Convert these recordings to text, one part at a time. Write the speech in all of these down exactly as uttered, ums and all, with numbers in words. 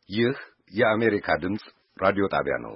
ይህ የአሜሪካ ድምፅ ራዲዮ ጣቢያ ነው።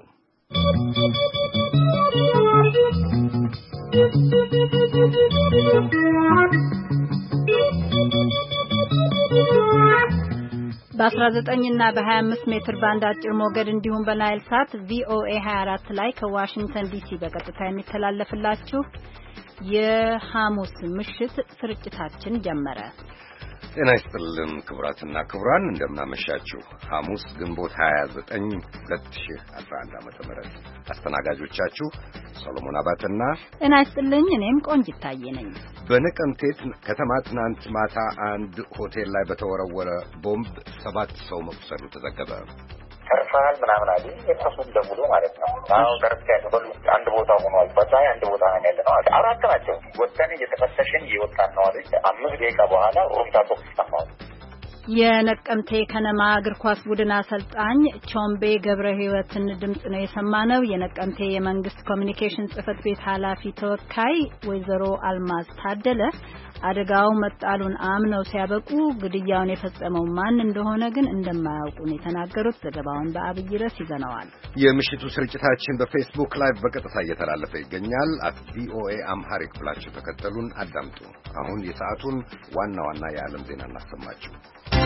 በአስራ ዘጠኝ እና በሀያ አምስት ሜትር ባንድ አጭር ሞገድ እንዲሁም በናይል ሳት ቪኦኤ ሀያ አራት ላይ ከዋሽንግተን ዲሲ በቀጥታ የሚተላለፍላችሁ የሐሙስ ምሽት ስርጭታችን ጀመረ። ጤና ይስጥልን ክቡራትና ክቡራን፣ እንደምናመሻችሁ። ሐሙስ ግንቦት ሀያ ዘጠኝ ሁለት ሺህ አስራ አንድ ዓመተ ምህረት አስተናጋጆቻችሁ ሰሎሞን አባተና ጤና ይስጥልኝ፣ እኔም ቆንጂት ታዬ ነኝ። በነቀምቴ ከተማ ትናንት ማታ አንድ ሆቴል ላይ በተወረወረ ቦምብ ሰባት ሰው መቁሰሉ ተዘገበ። ተርፋል ምናምን አለ የራሱን ደውሎ ማለት ነው። አዎ ተርፋ ያለው አንድ ቦታ ሆኗል። በዛይ አንድ ቦታ ነው ያለው። አራት ናቸው። ወጣኔ እየተፈተሸን እየወጣን ነው አይደል? አምስት ደቂቃ በኋላ ሩምታ ተኩስ ተማው። የነቀምቴ ከነማ እግር ኳስ ቡድን አሰልጣኝ ቾምቤ ገብረ ሕይወትን ድምጽ ነው የሰማነው። የነቀምቴ የመንግስት ኮሚኒኬሽን ጽህፈት ቤት ኃላፊ ተወካይ ወይዘሮ አልማዝ ታደለ አደጋው መጣሉን አምነው ሲያበቁ ግድያውን የፈጸመው ማን እንደሆነ ግን እንደማያውቁ ነው የተናገሩት። ዘገባውን በአብይ ርዕስ ይዘነዋል። የምሽቱ ስርጭታችን በፌስቡክ ላይቭ በቀጥታ እየተላለፈ ይገኛል። አት ቪኦኤ አምሃሪክ ብላችሁ ተከተሉን አዳምጡ። አሁን የሰዓቱን ዋና ዋና የዓለም ዜና እናሰማችሁ።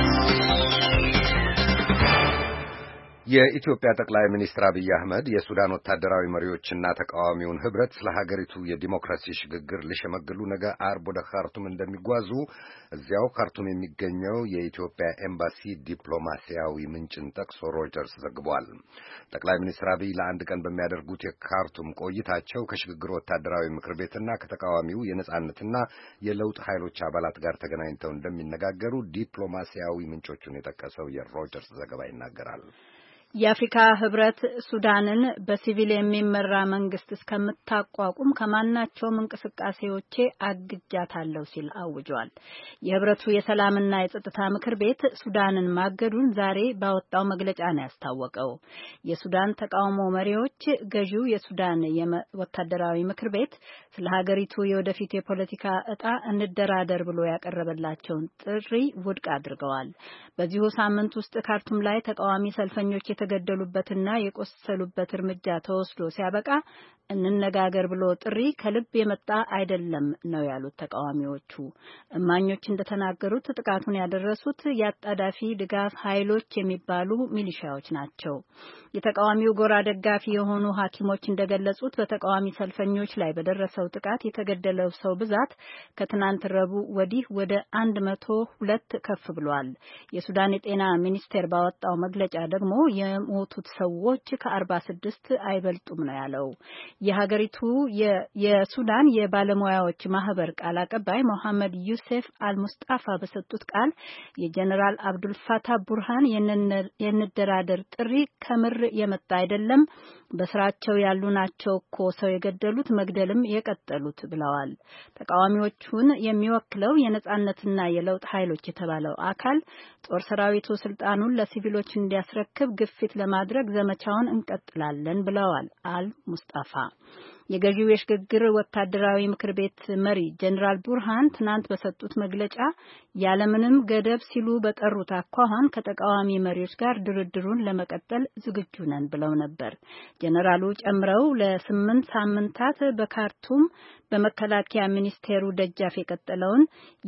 የኢትዮጵያ ጠቅላይ ሚኒስትር አብይ አህመድ የሱዳን ወታደራዊ መሪዎችና ተቃዋሚውን ህብረት ስለ ሀገሪቱ የዲሞክራሲ ሽግግር ሊሸመግሉ ነገ አርብ ወደ ካርቱም እንደሚጓዙ እዚያው ካርቱም የሚገኘው የኢትዮጵያ ኤምባሲ ዲፕሎማሲያዊ ምንጭን ጠቅሶ ሮይተርስ ዘግቧል። ጠቅላይ ሚኒስትር አብይ ለአንድ ቀን በሚያደርጉት የካርቱም ቆይታቸው ከሽግግር ወታደራዊ ምክር ቤትና ከተቃዋሚው የነጻነትና የለውጥ ኃይሎች አባላት ጋር ተገናኝተው እንደሚነጋገሩ ዲፕሎማሲያዊ ምንጮቹን የጠቀሰው የሮይተርስ ዘገባ ይናገራል። የአፍሪካ ህብረት ሱዳንን በሲቪል የሚመራ መንግስት እስከምታቋቁም ከማናቸውም እንቅስቃሴዎቼ አግጃታለሁ ሲል አውጇል። የህብረቱ የሰላምና የጸጥታ ምክር ቤት ሱዳንን ማገዱን ዛሬ ባወጣው መግለጫ ነው ያስታወቀው። የሱዳን ተቃውሞ መሪዎች ገዢው የሱዳን ወታደራዊ ምክር ቤት ስለ ሀገሪቱ የወደፊት የፖለቲካ እጣ እንደራደር ብሎ ያቀረበላቸውን ጥሪ ውድቅ አድርገዋል። በዚሁ ሳምንት ውስጥ ካርቱም ላይ ተቃዋሚ ሰልፈኞች የተገደሉበትና የቆሰሉበት እርምጃ ተወስዶ ሲያበቃ እንነጋገር ብሎ ጥሪ ከልብ የመጣ አይደለም ነው ያሉት ተቃዋሚዎቹ። እማኞች እንደተናገሩት ጥቃቱን ያደረሱት የአጣዳፊ ድጋፍ ኃይሎች የሚባሉ ሚሊሻዎች ናቸው። የተቃዋሚው ጎራ ደጋፊ የሆኑ ሐኪሞች እንደገለጹት በተቃዋሚ ሰልፈኞች ላይ በደረሰው ጥቃት የተገደለው ሰው ብዛት ከትናንት ረቡዕ ወዲህ ወደ አንድ መቶ ሁለት ከፍ ብሏል። የሱዳን የጤና ሚኒስቴር ባወጣው መግለጫ ደግሞ የሞቱት ሰዎች ከአርባ ስድስት አይበልጡም ነው ያለው። የሀገሪቱ የሱዳን የባለሙያዎች ማህበር ቃል አቀባይ መሐመድ ዩሴፍ አልሙስጣፋ በሰጡት ቃል የጀነራል አብዱል ፋታህ ቡርሃን የንደራደር ጥሪ ከምር የመጣ አይደለም፣ በስራቸው ያሉ ናቸው እኮ ሰው የገደሉት መግደልም የቀጠሉት ብለዋል። ተቃዋሚዎቹን የሚወክለው የነጻነትና የለውጥ ኃይሎች የተባለው አካል ጦር ሰራዊቱ ስልጣኑን ለሲቪሎች እንዲያስረክብ ግፊት ለማድረግ ዘመቻውን እንቀጥላለን ብለዋል አል ሙስጣፋ። የገዢው የሽግግር ወታደራዊ ምክር ቤት መሪ ጀነራል ቡርሃን ትናንት በሰጡት መግለጫ ያለምንም ገደብ ሲሉ በጠሩት አኳኋን ከተቃዋሚ መሪዎች ጋር ድርድሩን ለመቀጠል ዝግጁ ነን ብለው ነበር። ጀነራሉ ጨምረው ለስምንት ሳምንታት በካርቱም በመከላከያ ሚኒስቴሩ ደጃፍ የቀጠለውን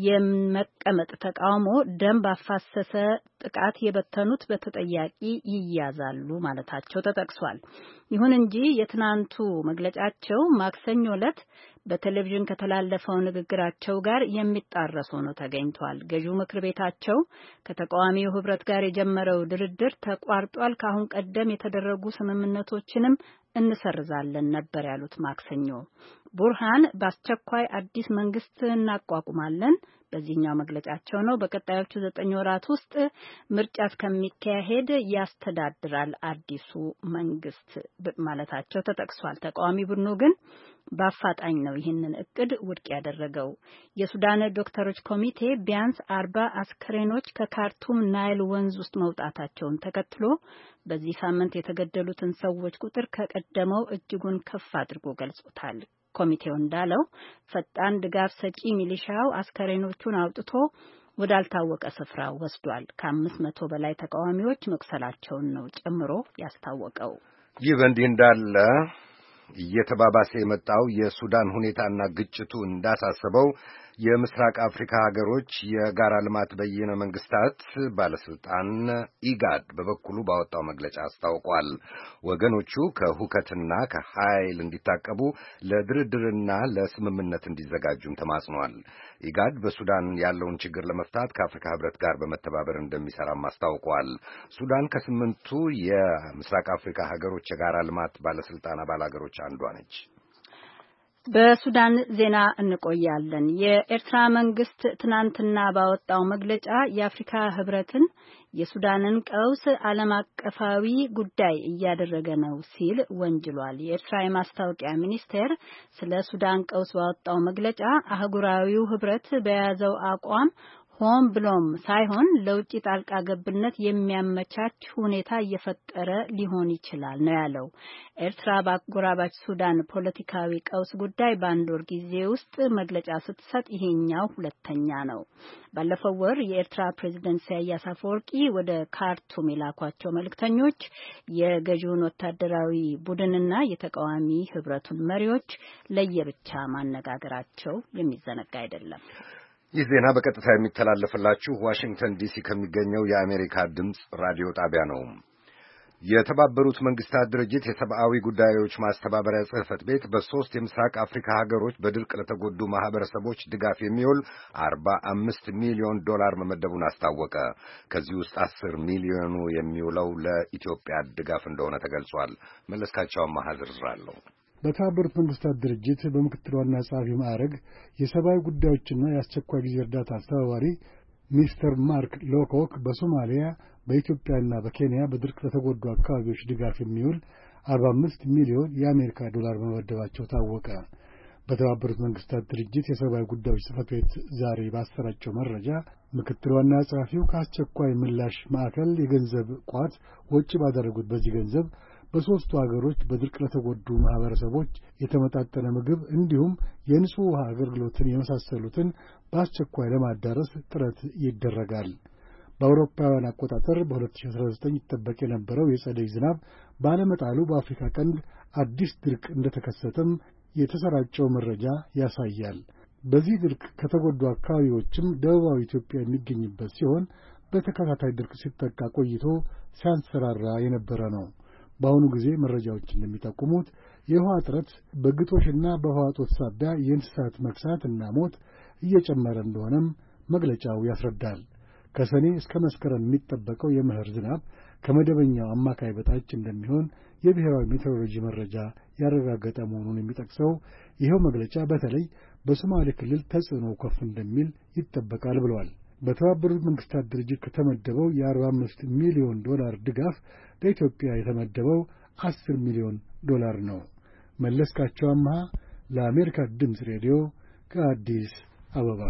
የመቀመጥ ተቃውሞ ደም ባፋሰሰ ጥቃት የበተኑት በተጠያቂ ይያዛሉ ማለታቸው ተጠቅሷል። ይሁን እንጂ የትናንቱ መግለጫቸው ማክሰኞ ዕለት በቴሌቪዥን ከተላለፈው ንግግራቸው ጋር የሚጣረስ ሆኖ ተገኝቷል። ገዢው ምክር ቤታቸው ከተቃዋሚው ህብረት ጋር የጀመረው ድርድር ተቋርጧል፣ ካሁን ቀደም የተደረጉ ስምምነቶችንም እንሰርዛለን ነበር ያሉት ማክሰኞ። ቡርሃን በአስቸኳይ አዲስ መንግስት እናቋቁማለን በዚህኛው መግለጫቸው ነው። በቀጣዮቹ ዘጠኝ ወራት ውስጥ ምርጫ እስከሚካሄድ ያስተዳድራል አዲሱ መንግስት ማለታቸው ተጠቅሷል። ተቃዋሚ ቡድኑ ግን በአፋጣኝ ነው ይህንን እቅድ ውድቅ ያደረገው። የሱዳን ዶክተሮች ኮሚቴ ቢያንስ አርባ አስከሬኖች ከካርቱም ናይል ወንዝ ውስጥ መውጣታቸውን ተከትሎ በዚህ ሳምንት የተገደሉትን ሰዎች ቁጥር ከቀደመው እጅጉን ከፍ አድርጎ ገልጾታል። ኮሚቴው እንዳለው ፈጣን ድጋፍ ሰጪ ሚሊሻው አስከሬኖቹን አውጥቶ ወዳልታወቀ ስፍራ ወስዷል። ከአምስት መቶ በላይ ተቃዋሚዎች መቁሰላቸውን ነው ጨምሮ ያስታወቀው። ይህ በእንዲህ እንዳለ እየተባባሰ የመጣው የሱዳን ሁኔታና ግጭቱ እንዳሳሰበው የምስራቅ አፍሪካ ሀገሮች የጋራ ልማት በይነ መንግስታት ባለስልጣን ኢጋድ በበኩሉ ባወጣው መግለጫ አስታውቋል። ወገኖቹ ከሁከትና ከኃይል እንዲታቀቡ ለድርድርና ለስምምነት እንዲዘጋጁም ተማጽኗል። ኢጋድ በሱዳን ያለውን ችግር ለመፍታት ከአፍሪካ ህብረት ጋር በመተባበር እንደሚሰራም አስታውቋል። ሱዳን ከስምንቱ የምስራቅ አፍሪካ ሀገሮች የጋራ ልማት ባለስልጣን አባል ሀገሮች አንዷ ነች። በሱዳን ዜና እንቆያለን። የኤርትራ መንግስት ትናንትና ባወጣው መግለጫ የአፍሪካ ህብረትን የሱዳንን ቀውስ ዓለም አቀፋዊ ጉዳይ እያደረገ ነው ሲል ወንጅሏል። የኤርትራ የማስታወቂያ ሚኒስቴር ስለ ሱዳን ቀውስ ባወጣው መግለጫ አህጉራዊው ህብረት በያዘው አቋም ሆን ብሎም ሳይሆን ለውጭ ጣልቃ ገብነት የሚያመቻች ሁኔታ እየፈጠረ ሊሆን ይችላል ነው ያለው። ኤርትራ በአጎራባች ሱዳን ፖለቲካዊ ቀውስ ጉዳይ በአንድ ወር ጊዜ ውስጥ መግለጫ ስትሰጥ ይሄኛው ሁለተኛ ነው። ባለፈው ወር የኤርትራ ፕሬዝዳንት ኢሳያስ አፈወርቂ ወደ ካርቱም የላኳቸው መልእክተኞች የገዢውን ወታደራዊ ቡድንና የተቃዋሚ ህብረቱን መሪዎች ለየብቻ ማነጋገራቸው የሚዘነጋ አይደለም። ይህ ዜና በቀጥታ የሚተላለፍላችሁ ዋሽንግተን ዲሲ ከሚገኘው የአሜሪካ ድምፅ ራዲዮ ጣቢያ ነው። የተባበሩት መንግስታት ድርጅት የሰብአዊ ጉዳዮች ማስተባበሪያ ጽሕፈት ቤት በሶስት የምስራቅ አፍሪካ ሀገሮች በድርቅ ለተጎዱ ማህበረሰቦች ድጋፍ የሚውል አርባ አምስት ሚሊዮን ዶላር መመደቡን አስታወቀ። ከዚህ ውስጥ አስር ሚሊዮኑ የሚውለው ለኢትዮጵያ ድጋፍ እንደሆነ ተገልጿል። መለስካቸው አማሃ ዝርዝር አለው። በተባበሩት መንግስታት ድርጅት በምክትል ዋና ጸሐፊ ማዕረግ የሰብአዊ ጉዳዮችና የአስቸኳይ ጊዜ እርዳታ አስተባባሪ ሚስተር ማርክ ሎኮክ በሶማሊያ በኢትዮጵያና በኬንያ በድርቅ ለተጎዱ አካባቢዎች ድጋፍ የሚውል አርባ አምስት ሚሊዮን የአሜሪካ ዶላር መመደባቸው ታወቀ። በተባበሩት መንግስታት ድርጅት የሰብአዊ ጉዳዮች ጽሕፈት ቤት ዛሬ ባሰራጨው መረጃ ምክትል ዋና ጸሐፊው ከአስቸኳይ ምላሽ ማዕከል የገንዘብ ቋት ወጪ ባደረጉት በዚህ ገንዘብ በሦስቱ ሀገሮች በድርቅ ለተጎዱ ማህበረሰቦች የተመጣጠነ ምግብ እንዲሁም የንጹህ ውሃ አገልግሎትን የመሳሰሉትን በአስቸኳይ ለማዳረስ ጥረት ይደረጋል። በአውሮፓውያን አቆጣጠር በሁለት ሺህ አስራ ዘጠኝ ይጠበቅ የነበረው የጸደይ ዝናብ ባለመጣሉ በአፍሪካ ቀንድ አዲስ ድርቅ እንደተከሰተም የተሰራጨው መረጃ ያሳያል። በዚህ ድርቅ ከተጎዱ አካባቢዎችም ደቡባዊ ኢትዮጵያ የሚገኝበት ሲሆን በተከታታይ ድርቅ ሲጠቃ ቆይቶ ሲያንሰራራ የነበረ ነው። በአሁኑ ጊዜ መረጃዎች እንደሚጠቁሙት የውሃ እጥረት በግጦሽና በውሃ እጦት ሳቢያ የእንስሳት መክሳት እና ሞት እየጨመረ እንደሆነም መግለጫው ያስረዳል። ከሰኔ እስከ መስከረም የሚጠበቀው የመኸር ዝናብ ከመደበኛው አማካይ በታች እንደሚሆን የብሔራዊ ሜትሮሎጂ መረጃ ያረጋገጠ መሆኑን የሚጠቅሰው ይኸው መግለጫ በተለይ በሶማሌ ክልል ተጽዕኖ ከፍ እንደሚል ይጠበቃል ብሏል። በተባበሩት መንግስታት ድርጅት ከተመደበው የአርባ አምስት ሚሊዮን ዶላር ድጋፍ ለኢትዮጵያ የተመደበው አስር ሚሊዮን ዶላር ነው። መለስካቸው አማሃ ለአሜሪካ ድምፅ ሬዲዮ ከአዲስ አበባ።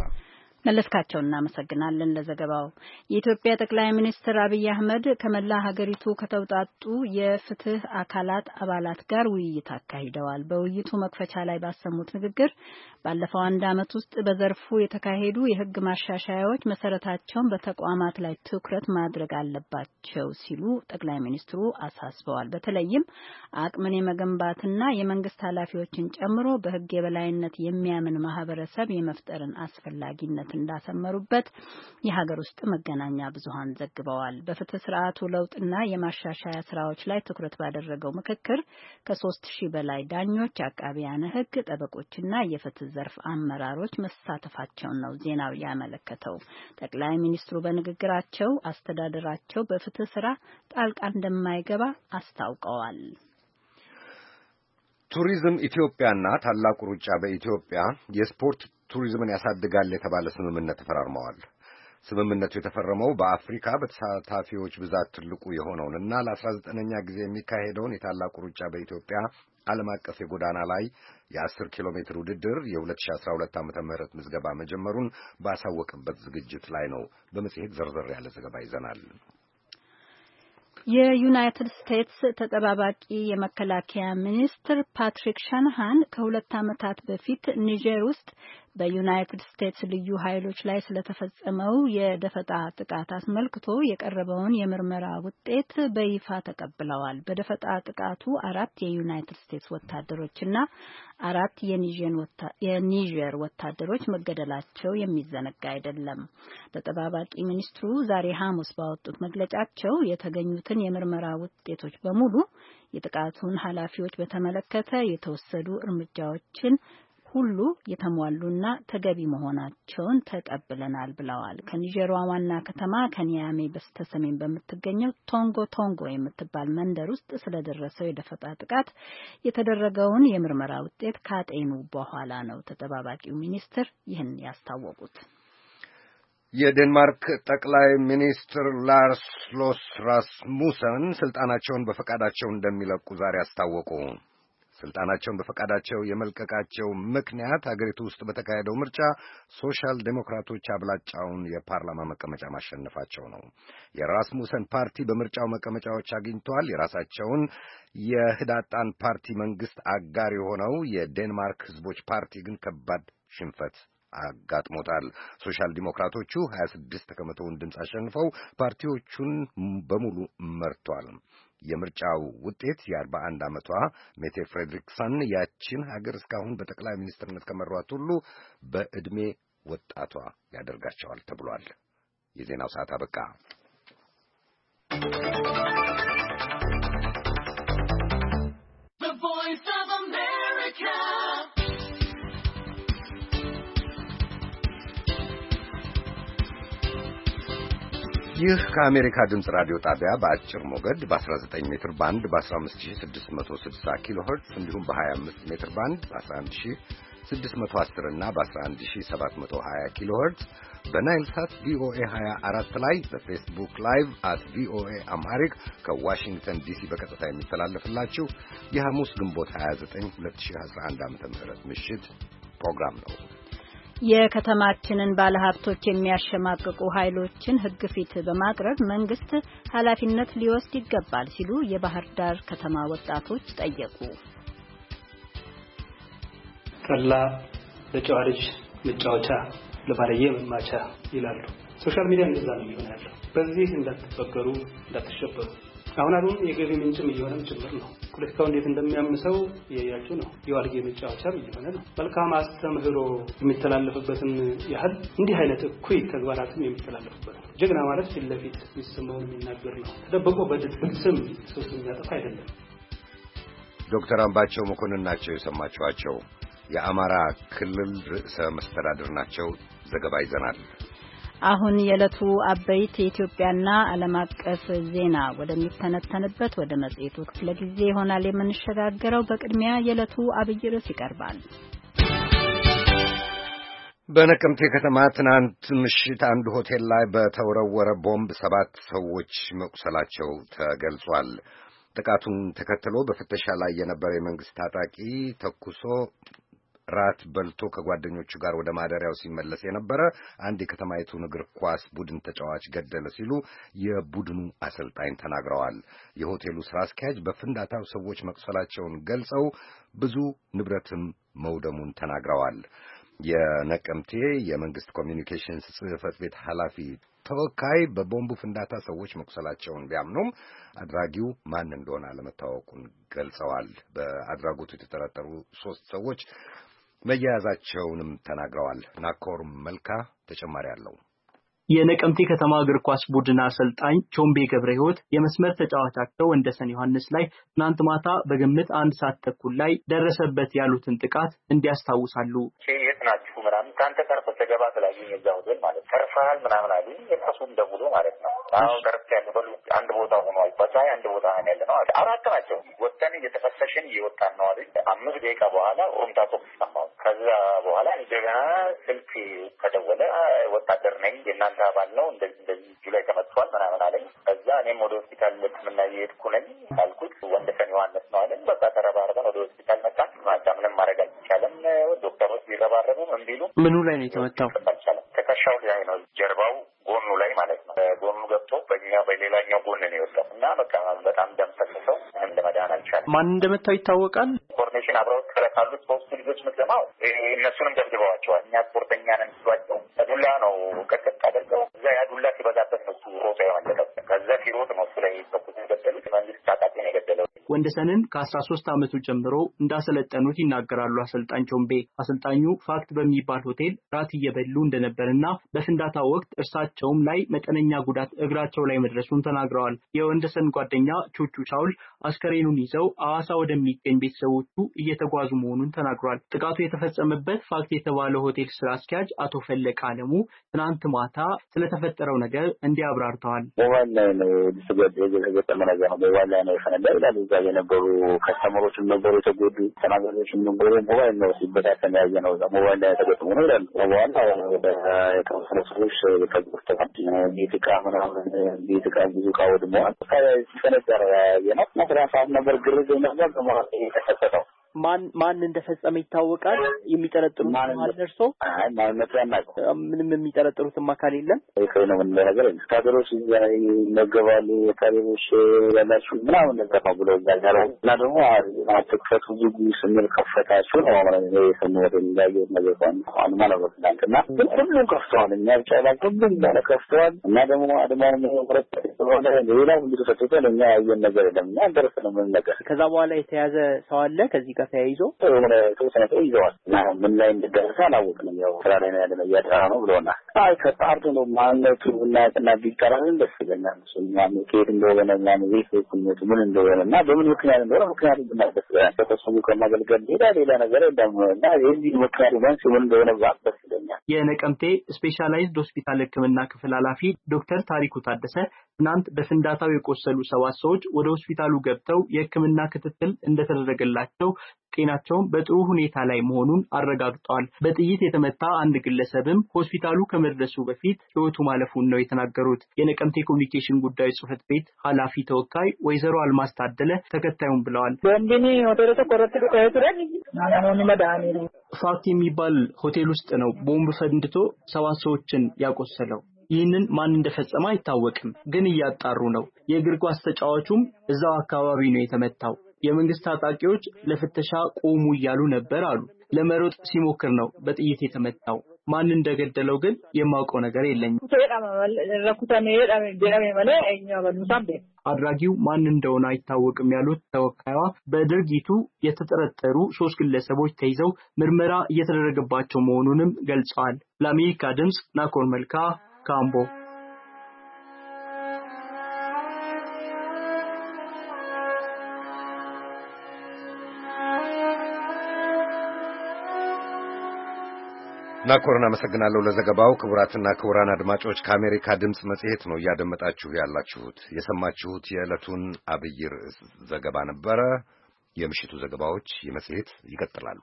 መለስካቸው እናመሰግናለን ለዘገባው። የኢትዮጵያ ጠቅላይ ሚኒስትር አብይ አህመድ ከመላ ሀገሪቱ ከተውጣጡ የፍትህ አካላት አባላት ጋር ውይይት አካሂደዋል። በውይይቱ መክፈቻ ላይ ባሰሙት ንግግር ባለፈው አንድ ዓመት ውስጥ በዘርፉ የተካሄዱ የህግ ማሻሻያዎች መሰረታቸውን በተቋማት ላይ ትኩረት ማድረግ አለባቸው ሲሉ ጠቅላይ ሚኒስትሩ አሳስበዋል። በተለይም አቅምን የመገንባትና የመንግስት ኃላፊዎችን ጨምሮ በህግ የበላይነት የሚያምን ማህበረሰብ የመፍጠርን አስፈላጊነት እንዳሰመሩበት የሀገር ውስጥ መገናኛ ብዙሃን ዘግበዋል። በፍትህ ስርዓቱ ለውጥና የማሻሻያ ስራዎች ላይ ትኩረት ባደረገው ምክክር ከሶስት ሺህ በላይ ዳኞች፣ አቃቢያነ ህግ፣ ጠበቆችና የፍትህ ዘርፍ አመራሮች መሳተፋቸውን ነው ዜናው ያመለከተው። ጠቅላይ ሚኒስትሩ በንግግራቸው አስተዳደራቸው በፍትህ ስራ ጣልቃ እንደማይገባ አስታውቀዋል። ቱሪዝም ኢትዮጵያና ታላቁ ሩጫ በኢትዮጵያ የስፖርት ቱሪዝምን ያሳድጋል የተባለ ስምምነት ተፈራርመዋል። ስምምነቱ የተፈረመው በአፍሪካ በተሳታፊዎች ብዛት ትልቁ የሆነውንና ለአስራ ዘጠነኛ ጊዜ የሚካሄደውን የታላቁ ሩጫ በኢትዮጵያ ዓለም አቀፍ የጎዳና ላይ የአስር ኪሎ ሜትር ውድድር የሁለት ሺህ አስራ ሁለት ዓመተ ምህረት ምዝገባ መጀመሩን ባሳወቅበት ዝግጅት ላይ ነው። በመጽሔት ዘርዘር ያለ ዘገባ ይዘናል። የዩናይትድ ስቴትስ ተጠባባቂ የመከላከያ ሚኒስትር ፓትሪክ ሻናሃን ከሁለት ዓመታት በፊት ኒጀር ውስጥ በዩናይትድ ስቴትስ ልዩ ኃይሎች ላይ ስለተፈጸመው የደፈጣ ጥቃት አስመልክቶ የቀረበውን የምርመራ ውጤት በይፋ ተቀብለዋል። በደፈጣ ጥቃቱ አራት የዩናይትድ ስቴትስ ወታደሮችና አራት የኒጀር ወታደሮች መገደላቸው የሚዘነጋ አይደለም። ተጠባባቂ ሚኒስትሩ ዛሬ ሐሙስ ባወጡት መግለጫቸው የተገኙትን የምርመራ ውጤቶች በሙሉ የጥቃቱን ኃላፊዎች በተመለከተ የተወሰዱ እርምጃዎችን ሁሉ የተሟሉና ተገቢ መሆናቸውን ተቀብለናል ብለዋል። ከኒጀሯ ዋና ከተማ ከኒያሜ በስተሰሜን በምትገኘው ቶንጎ ቶንጎ የምትባል መንደር ውስጥ ስለደረሰው የደፈጣ ጥቃት የተደረገውን የምርመራ ውጤት ካጤኑ በኋላ ነው ተጠባባቂው ሚኒስትር ይህን ያስታወቁት። የዴንማርክ ጠቅላይ ሚኒስትር ላርስ ሎስ ራስሙሰን ስልጣናቸውን በፈቃዳቸው እንደሚለቁ ዛሬ አስታወቁ። ስልጣናቸውን በፈቃዳቸው የመልቀቃቸው ምክንያት ሀገሪቱ ውስጥ በተካሄደው ምርጫ ሶሻል ዴሞክራቶች አብላጫውን የፓርላማ መቀመጫ ማሸነፋቸው ነው። የራስሙሰን ፓርቲ በምርጫው መቀመጫዎች አግኝቷል። የራሳቸውን የህዳጣን ፓርቲ መንግስት አጋር የሆነው የዴንማርክ ህዝቦች ፓርቲ ግን ከባድ ሽንፈት አጋጥሞታል። ሶሻል ዲሞክራቶቹ ሀያ ስድስት ከመቶውን ድምፅ አሸንፈው ፓርቲዎቹን በሙሉ መርቷል። የምርጫው ውጤት የአርባ አንድ ዓመቷ ሜቴ ፍሬድሪክሰን ያችን ሀገር እስካሁን በጠቅላይ ሚኒስትርነት ከመሯት ሁሉ በዕድሜ ወጣቷ ያደርጋቸዋል ተብሏል። የዜናው ሰዓት አበቃ። ይህ ከአሜሪካ ድምፅ ራዲዮ ጣቢያ በአጭር ሞገድ በ19 ሜትር ባንድ በ15660 ኪሎ ሄርትዝ እንዲሁም በ25 ሜትር ባንድ በ11610 እና በ11720 ኪሎ ሄርትዝ በናይል ሳት ቪኦኤ ሀያ አራት ላይ በፌስቡክ ላይቭ አት ቪኦኤ አምሃሪክ ከዋሽንግተን ዲሲ በቀጥታ የሚተላለፍላችሁ የሐሙስ ግንቦት ሀያ ዘጠኝ ሁለት ሺህ አስራ አንድ ዓመተ ምህረት ምሽት ፕሮግራም ነው። የከተማችንን ባለሀብቶች የሚያሸማቅቁ ኃይሎችን ሕግ ፊት በማቅረብ መንግስት ኃላፊነት ሊወስድ ይገባል ሲሉ የባህር ዳር ከተማ ወጣቶች ጠየቁ። ጠላ ለጨዋ ልጅ መጫወቻ ለባለየ መማቻ ይላሉ። ሶሻል ሚዲያ እንደዛ ነው የሚሆነው። በዚህ እንዳትፈገሩ እንዳትሸበሩ። አሁን አሁን የገቢ ምንጭም እየሆነም ጭምር ነው። ፖለቲካው እንዴት እንደሚያምሰው እያያችሁ ነው። የዋልጌ መጫወቻም እየሆነ ነው። መልካም አስተምህሮ የሚተላለፍበትን ያህል እንዲህ አይነት እኩይ ተግባራትም የሚተላለፉበት ነው። ጀግና ማለት ፊት ለፊት የሚሰማውን የሚናገር ነው። ተደብቆ በድብቅ ስም ሰው የሚያጠፋ አይደለም። ዶክተር አምባቸው መኮንን ናቸው የሰማችኋቸው። የአማራ ክልል ርዕሰ መስተዳድር ናቸው። ዘገባ ይዘናል። አሁን የዕለቱ አበይት የኢትዮጵያና ዓለም አቀፍ ዜና ወደሚተነተንበት ወደ መጽሔቱ ክፍለ ጊዜ ይሆናል የምንሸጋገረው። በቅድሚያ የዕለቱ አብይ ርዕስ ይቀርባል። በነቀምቴ ከተማ ትናንት ምሽት አንድ ሆቴል ላይ በተወረወረ ቦምብ ሰባት ሰዎች መቁሰላቸው ተገልጿል። ጥቃቱን ተከትሎ በፍተሻ ላይ የነበረ የመንግስት ታጣቂ ተኩሶ ራት በልቶ ከጓደኞቹ ጋር ወደ ማደሪያው ሲመለስ የነበረ አንድ የከተማይቱን እግር ኳስ ቡድን ተጫዋች ገደለ ሲሉ የቡድኑ አሰልጣኝ ተናግረዋል። የሆቴሉ ስራ አስኪያጅ በፍንዳታው ሰዎች መቁሰላቸውን ገልጸው ብዙ ንብረትም መውደሙን ተናግረዋል። የነቀምቴ የመንግስት ኮሚኒኬሽንስ ጽሕፈት ቤት ኃላፊ ተወካይ በቦምቡ ፍንዳታ ሰዎች መቁሰላቸውን ቢያምኑም አድራጊው ማን እንደሆነ አለመታወቁን ገልጸዋል። በአድራጎቱ የተጠረጠሩ ሶስት ሰዎች መያዛቸውንም ተናግረዋል። ናኮር መልካ ተጨማሪ አለው። የነቀምቴ ከተማ እግር ኳስ ቡድን አሰልጣኝ ቾምቤ ገብረ ሕይወት የመስመር ተጫዋቻቸው ወንደሰን ዮሐንስ ላይ ትናንት ማታ በግምት አንድ ሰዓት ተኩል ላይ ደረሰበት ያሉትን ጥቃት እንዲያስታውሳሉ። የት ናችሁ ምናምን ካንተ ጋር በተገባ ተላየኝ እዛው ዘል ማለት ተርፋል ምናምን አሉ። የራሱን ደውሎ ማለት ነው። አዎ ተርፍ ያለው በሉ አንድ ቦታ ሆኗል። በዛይ አንድ ቦታ ነው ያለነው። አራት ናቸው። ወጣን እየተፈተሽን እየወጣን ነው አይደል? አምስት ደቂቃ በኋላ ሩምታ ተኩስ ሰማሁ። ከዛ በኋላ እንደገና ስልክ ተደወለ። ወታደር ነኝ የእናንተ አባል ነው እንደዚህ እንደዚህ እጁ ላይ ተመቷል ምናምን አለኝ። ከዛ እኔም ወደ ሆስፒታል ልትምና እየሄድኩ ነኝ አልኩት። ወንደሰን ዮሐንስ ነው አለኝ። በቃ ተረባርበን ወደ ሆስፒታል መጣን። ማታ ምንም ማድረግ አልቻለም። ዶክተሮች ቢረባረቡ ምን ቢሉ ምኑ ላይ ነው የተመታው? ትከሻው ላይ ነው፣ ጀርባው ጎኑ ላይ ማለት ነው። ጎኑ ገብቶ በእኛ በሌላኛው ጎን ነው የወጣው እና በቃ በጣም ደም ፈሰሰው። ምንም ለመዳን አልቻለም። ማን እንደመታው ይታወቃል? ኢንፎርሜሽን አብረው ካሉት ሶስት ልጆች ምትለማው እነሱንም ደብድበዋቸዋል። እኛ ስፖርተኛ ነን ሲሏቸው ዱላ ነው ቀጥታ አድርገው እዛ ያ ዱላ ሲበዛበት ነው እሱ ሮጦ ያመለጠው። ከዛ ሲሮጥ ነው እሱ ላይ ተኩስ የገደሉት። መንግስት ታጣቂ ነው የገደለው። ወንደሰንን ከአስራ ሶስት ዓመቱ ጀምሮ እንዳሰለጠኑት ይናገራሉ አሰልጣኝ ቾምቤ። አሰልጣኙ ፋክት በሚባል ሆቴል ራት እየበሉ እንደነበርና በፍንዳታው ወቅት እርሳቸውም ላይ መጠነኛ ጉዳት እግራቸው ላይ መድረሱን ተናግረዋል። የወንደሰን ጓደኛ ቹቹ ሻውል አስከሬኑን ይዘው አዋሳ ወደሚገኝ ቤተሰቦቹ እየተጓዙ መሆኑን ተናግሯል። ጥቃቱ የተፈጸመበት ፋክት የተባለው ሆቴል ስራ አስኪያጅ አቶ ፈለቀ አለሙ ትናንት ማታ ስለተፈጠረው ነገር እንዲያብራርተዋል። ሞባይል ላይ ነው የተገጠመ ነገር ነው። ሞባይል ላይ ነው የፈነዳው ይላሉ። እዛ የነበሩ ከስተመሮችም ነበሩ፣ የተጎዱ ተናጋሪዎችም ነበሩ። ሞባይል ነው ሲበታተን ያየ ነው። እዛ ሞባይል ላይ ተገጥሞ ነው ይላሉ። በኋላ ወደ የተወሰኑ ሰዎች ተጎድተዋል። ቤት ዕቃ ምናምን ቤት ዕቃ ብዙ ዕቃ ወድመዋል። ሲፈነዳ ነው ያየ ነው። መስሪያ ሰዓት ነበር ግርግር ነበር። በመሀል የተከሰተው ማን ማን እንደፈጸመ ይታወቃል? የሚጠረጥሩት ማን ደርሶ? አይ ማለት ያናቀው ምንም የሚጠረጥሩት አካል የለም። ይሄ ነው ምን ነገር የለም። ታደሮች ይነገባሉ። ታደሮች ያላችሁ ምናምን ነገር ነው ብለው ያጋራው እና ደግሞ አትክፈቱ ብዙ ስምል ከፈታችሁ ነው ማለት ነው። የሰሞኑን እንደያየው ነገር ነው ማለት ነው። እና ሁሉም ከፍተዋል። እኛ ብቻ ሁሉም ባለ ከፍተዋል። እና ደግሞ አድማው ነው ወረቀት ስለሆነ ሌላው ሁሉ ተሰጥቷል። እኛ ያየን ነገር የለም። እና ደረሰን ምን ነገር ከዛ በኋላ የተያዘ ሰው አለ ከዚህ ጋር ተያይዞ ወደ ተወሰነ ይዘዋል። እና ምን ላይ እንደደረሰ አላወቅንም። ያው ስራ ላይ ነው ያለው ያደራ ነው ብለውና አይ ከጣርቶ ነው ማንነቱ እና እና ቢቀራን ደስ ይለኛል። እኛም ከየት እንደሆነ እኛም ቤት ኩኝቱ ምን እንደሆነ እና በምን ምክንያት እንደሆነ ምክንያቱም ብናደስ ተሰሙ ከማገልገል ሌላ ሌላ ነገር የለም። እና የዚህ ምክንያቱ ማንስ ምን እንደሆነ ባክስ ይለኛል። የነቀምቴ ስፔሻላይዝድ ሆስፒታል ሕክምና ክፍል ኃላፊ ዶክተር ታሪኩ ታደሰ ትናንት በፍንዳታው የቆሰሉ ሰባት ሰዎች ወደ ሆስፒታሉ ገብተው የሕክምና ክትትል እንደተደረገላቸው ጤናቸውን በጥሩ ሁኔታ ላይ መሆኑን አረጋግጠዋል። በጥይት የተመታ አንድ ግለሰብም ሆስፒታሉ ከመድረሱ በፊት ሕይወቱ ማለፉን ነው የተናገሩት። የነቀምቴ ኮሚኒኬሽን ጉዳዮች ጽሕፈት ቤት ኃላፊ ተወካይ ወይዘሮ አልማስ ታደለ ተከታዩን ብለዋል። ፋክት የሚባል ሆቴል ውስጥ ነው ቦምብ ፈንድቶ ሰባት ሰዎችን ያቆሰለው። ይህንን ማን እንደፈጸመ አይታወቅም፣ ግን እያጣሩ ነው። የእግር ኳስ ተጫዋቹም እዛው አካባቢ ነው የተመታው። የመንግስት ታጣቂዎች ለፍተሻ ቆሙ እያሉ ነበር አሉ። ለመሮጥ ሲሞክር ነው በጥይት የተመታው። ማን እንደገደለው ግን የማውቀው ነገር የለኝም። አድራጊው ማን እንደሆነ አይታወቅም ያሉት ተወካይዋ በድርጊቱ የተጠረጠሩ ሶስት ግለሰቦች ተይዘው ምርመራ እየተደረገባቸው መሆኑንም ገልጸዋል። ለአሜሪካ ድምጽ ናኮር መልካ ካምቦ። ናኮርን አመሰግናለሁ ለዘገባው። ክቡራትና ክቡራን አድማጮች ከአሜሪካ ድምጽ መጽሔት ነው እያደመጣችሁ ያላችሁት። የሰማችሁት የዕለቱን አብይ ርዕስ ዘገባ ነበረ። የምሽቱ ዘገባዎች የመጽሔት ይቀጥላሉ።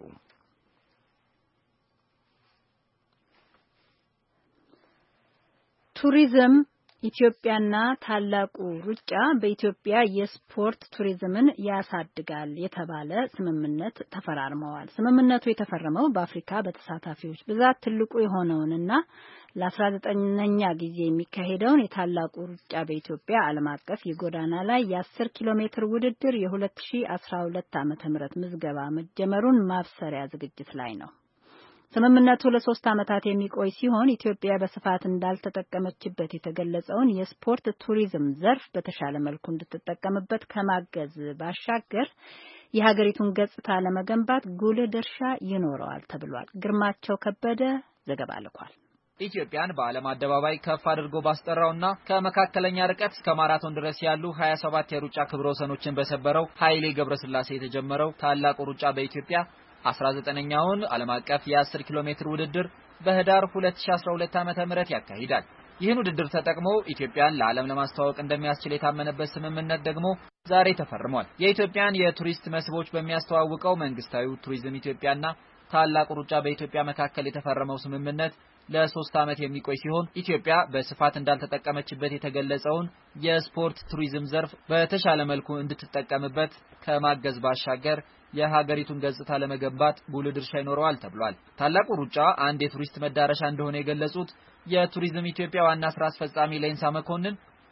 ቱሪዝም ኢትዮጵያና ታላቁ ሩጫ በኢትዮጵያ የስፖርት ቱሪዝምን ያሳድጋል የተባለ ስምምነት ተፈራርመዋል። ስምምነቱ የተፈረመው በአፍሪካ በተሳታፊዎች ብዛት ትልቁ የሆነውንና ለአስራ ዘጠነኛ ጊዜ የሚካሄደውን የታላቁ ሩጫ በኢትዮጵያ ዓለም አቀፍ የጎዳና ላይ የአስር ኪሎ ሜትር ውድድር የሁለት ሺህ አስራ ሁለት ዓመተ ምህረት ምዝገባ መጀመሩን ማብሰሪያ ዝግጅት ላይ ነው። ስምምነቱ ለሶስት ዓመታት የሚቆይ ሲሆን ኢትዮጵያ በስፋት እንዳልተጠቀመችበት የተገለጸውን የስፖርት ቱሪዝም ዘርፍ በተሻለ መልኩ እንድትጠቀምበት ከማገዝ ባሻገር የሀገሪቱን ገጽታ ለመገንባት ጉልህ ድርሻ ይኖረዋል ተብሏል። ግርማቸው ከበደ ዘገባ ልኳል። ኢትዮጵያን በዓለም አደባባይ ከፍ አድርጎ ባስጠራውና ከመካከለኛ ርቀት እስከ ማራቶን ድረስ ያሉ ሀያ ሰባት የሩጫ ክብረ ወሰኖችን በሰበረው ኃይሌ ገብረስላሴ የተጀመረው ታላቁ ሩጫ በኢትዮጵያ አስራ ዘጠነኛውን ዓለም አቀፍ የ10 ኪሎ ሜትር ውድድር በህዳር ሁለት ሺህ አስራ ሁለት ዓመተ ምህረት ያካሂዳል። ይህን ውድድር ተጠቅሞ ኢትዮጵያን ለዓለም ለማስተዋወቅ እንደሚያስችል የታመነበት ስምምነት ደግሞ ዛሬ ተፈርሟል። የኢትዮጵያን የቱሪስት መስህቦች በሚያስተዋውቀው መንግስታዊ ቱሪዝም ኢትዮጵያና ታላቁ ሩጫ በኢትዮጵያ መካከል የተፈረመው ስምምነት ለሶስት ዓመት የሚቆይ ሲሆን ኢትዮጵያ በስፋት እንዳልተጠቀመችበት የተገለጸውን የስፖርት ቱሪዝም ዘርፍ በተሻለ መልኩ እንድትጠቀምበት ከማገዝ ባሻገር የሀገሪቱን ገጽታ ለመገንባት ጉልህ ድርሻ ይኖረዋል ተብሏል። ታላቁ ሩጫ አንድ የቱሪስት መዳረሻ እንደሆነ የገለጹት የቱሪዝም ኢትዮጵያ ዋና ስራ አስፈጻሚ ሌንሳ መኮንን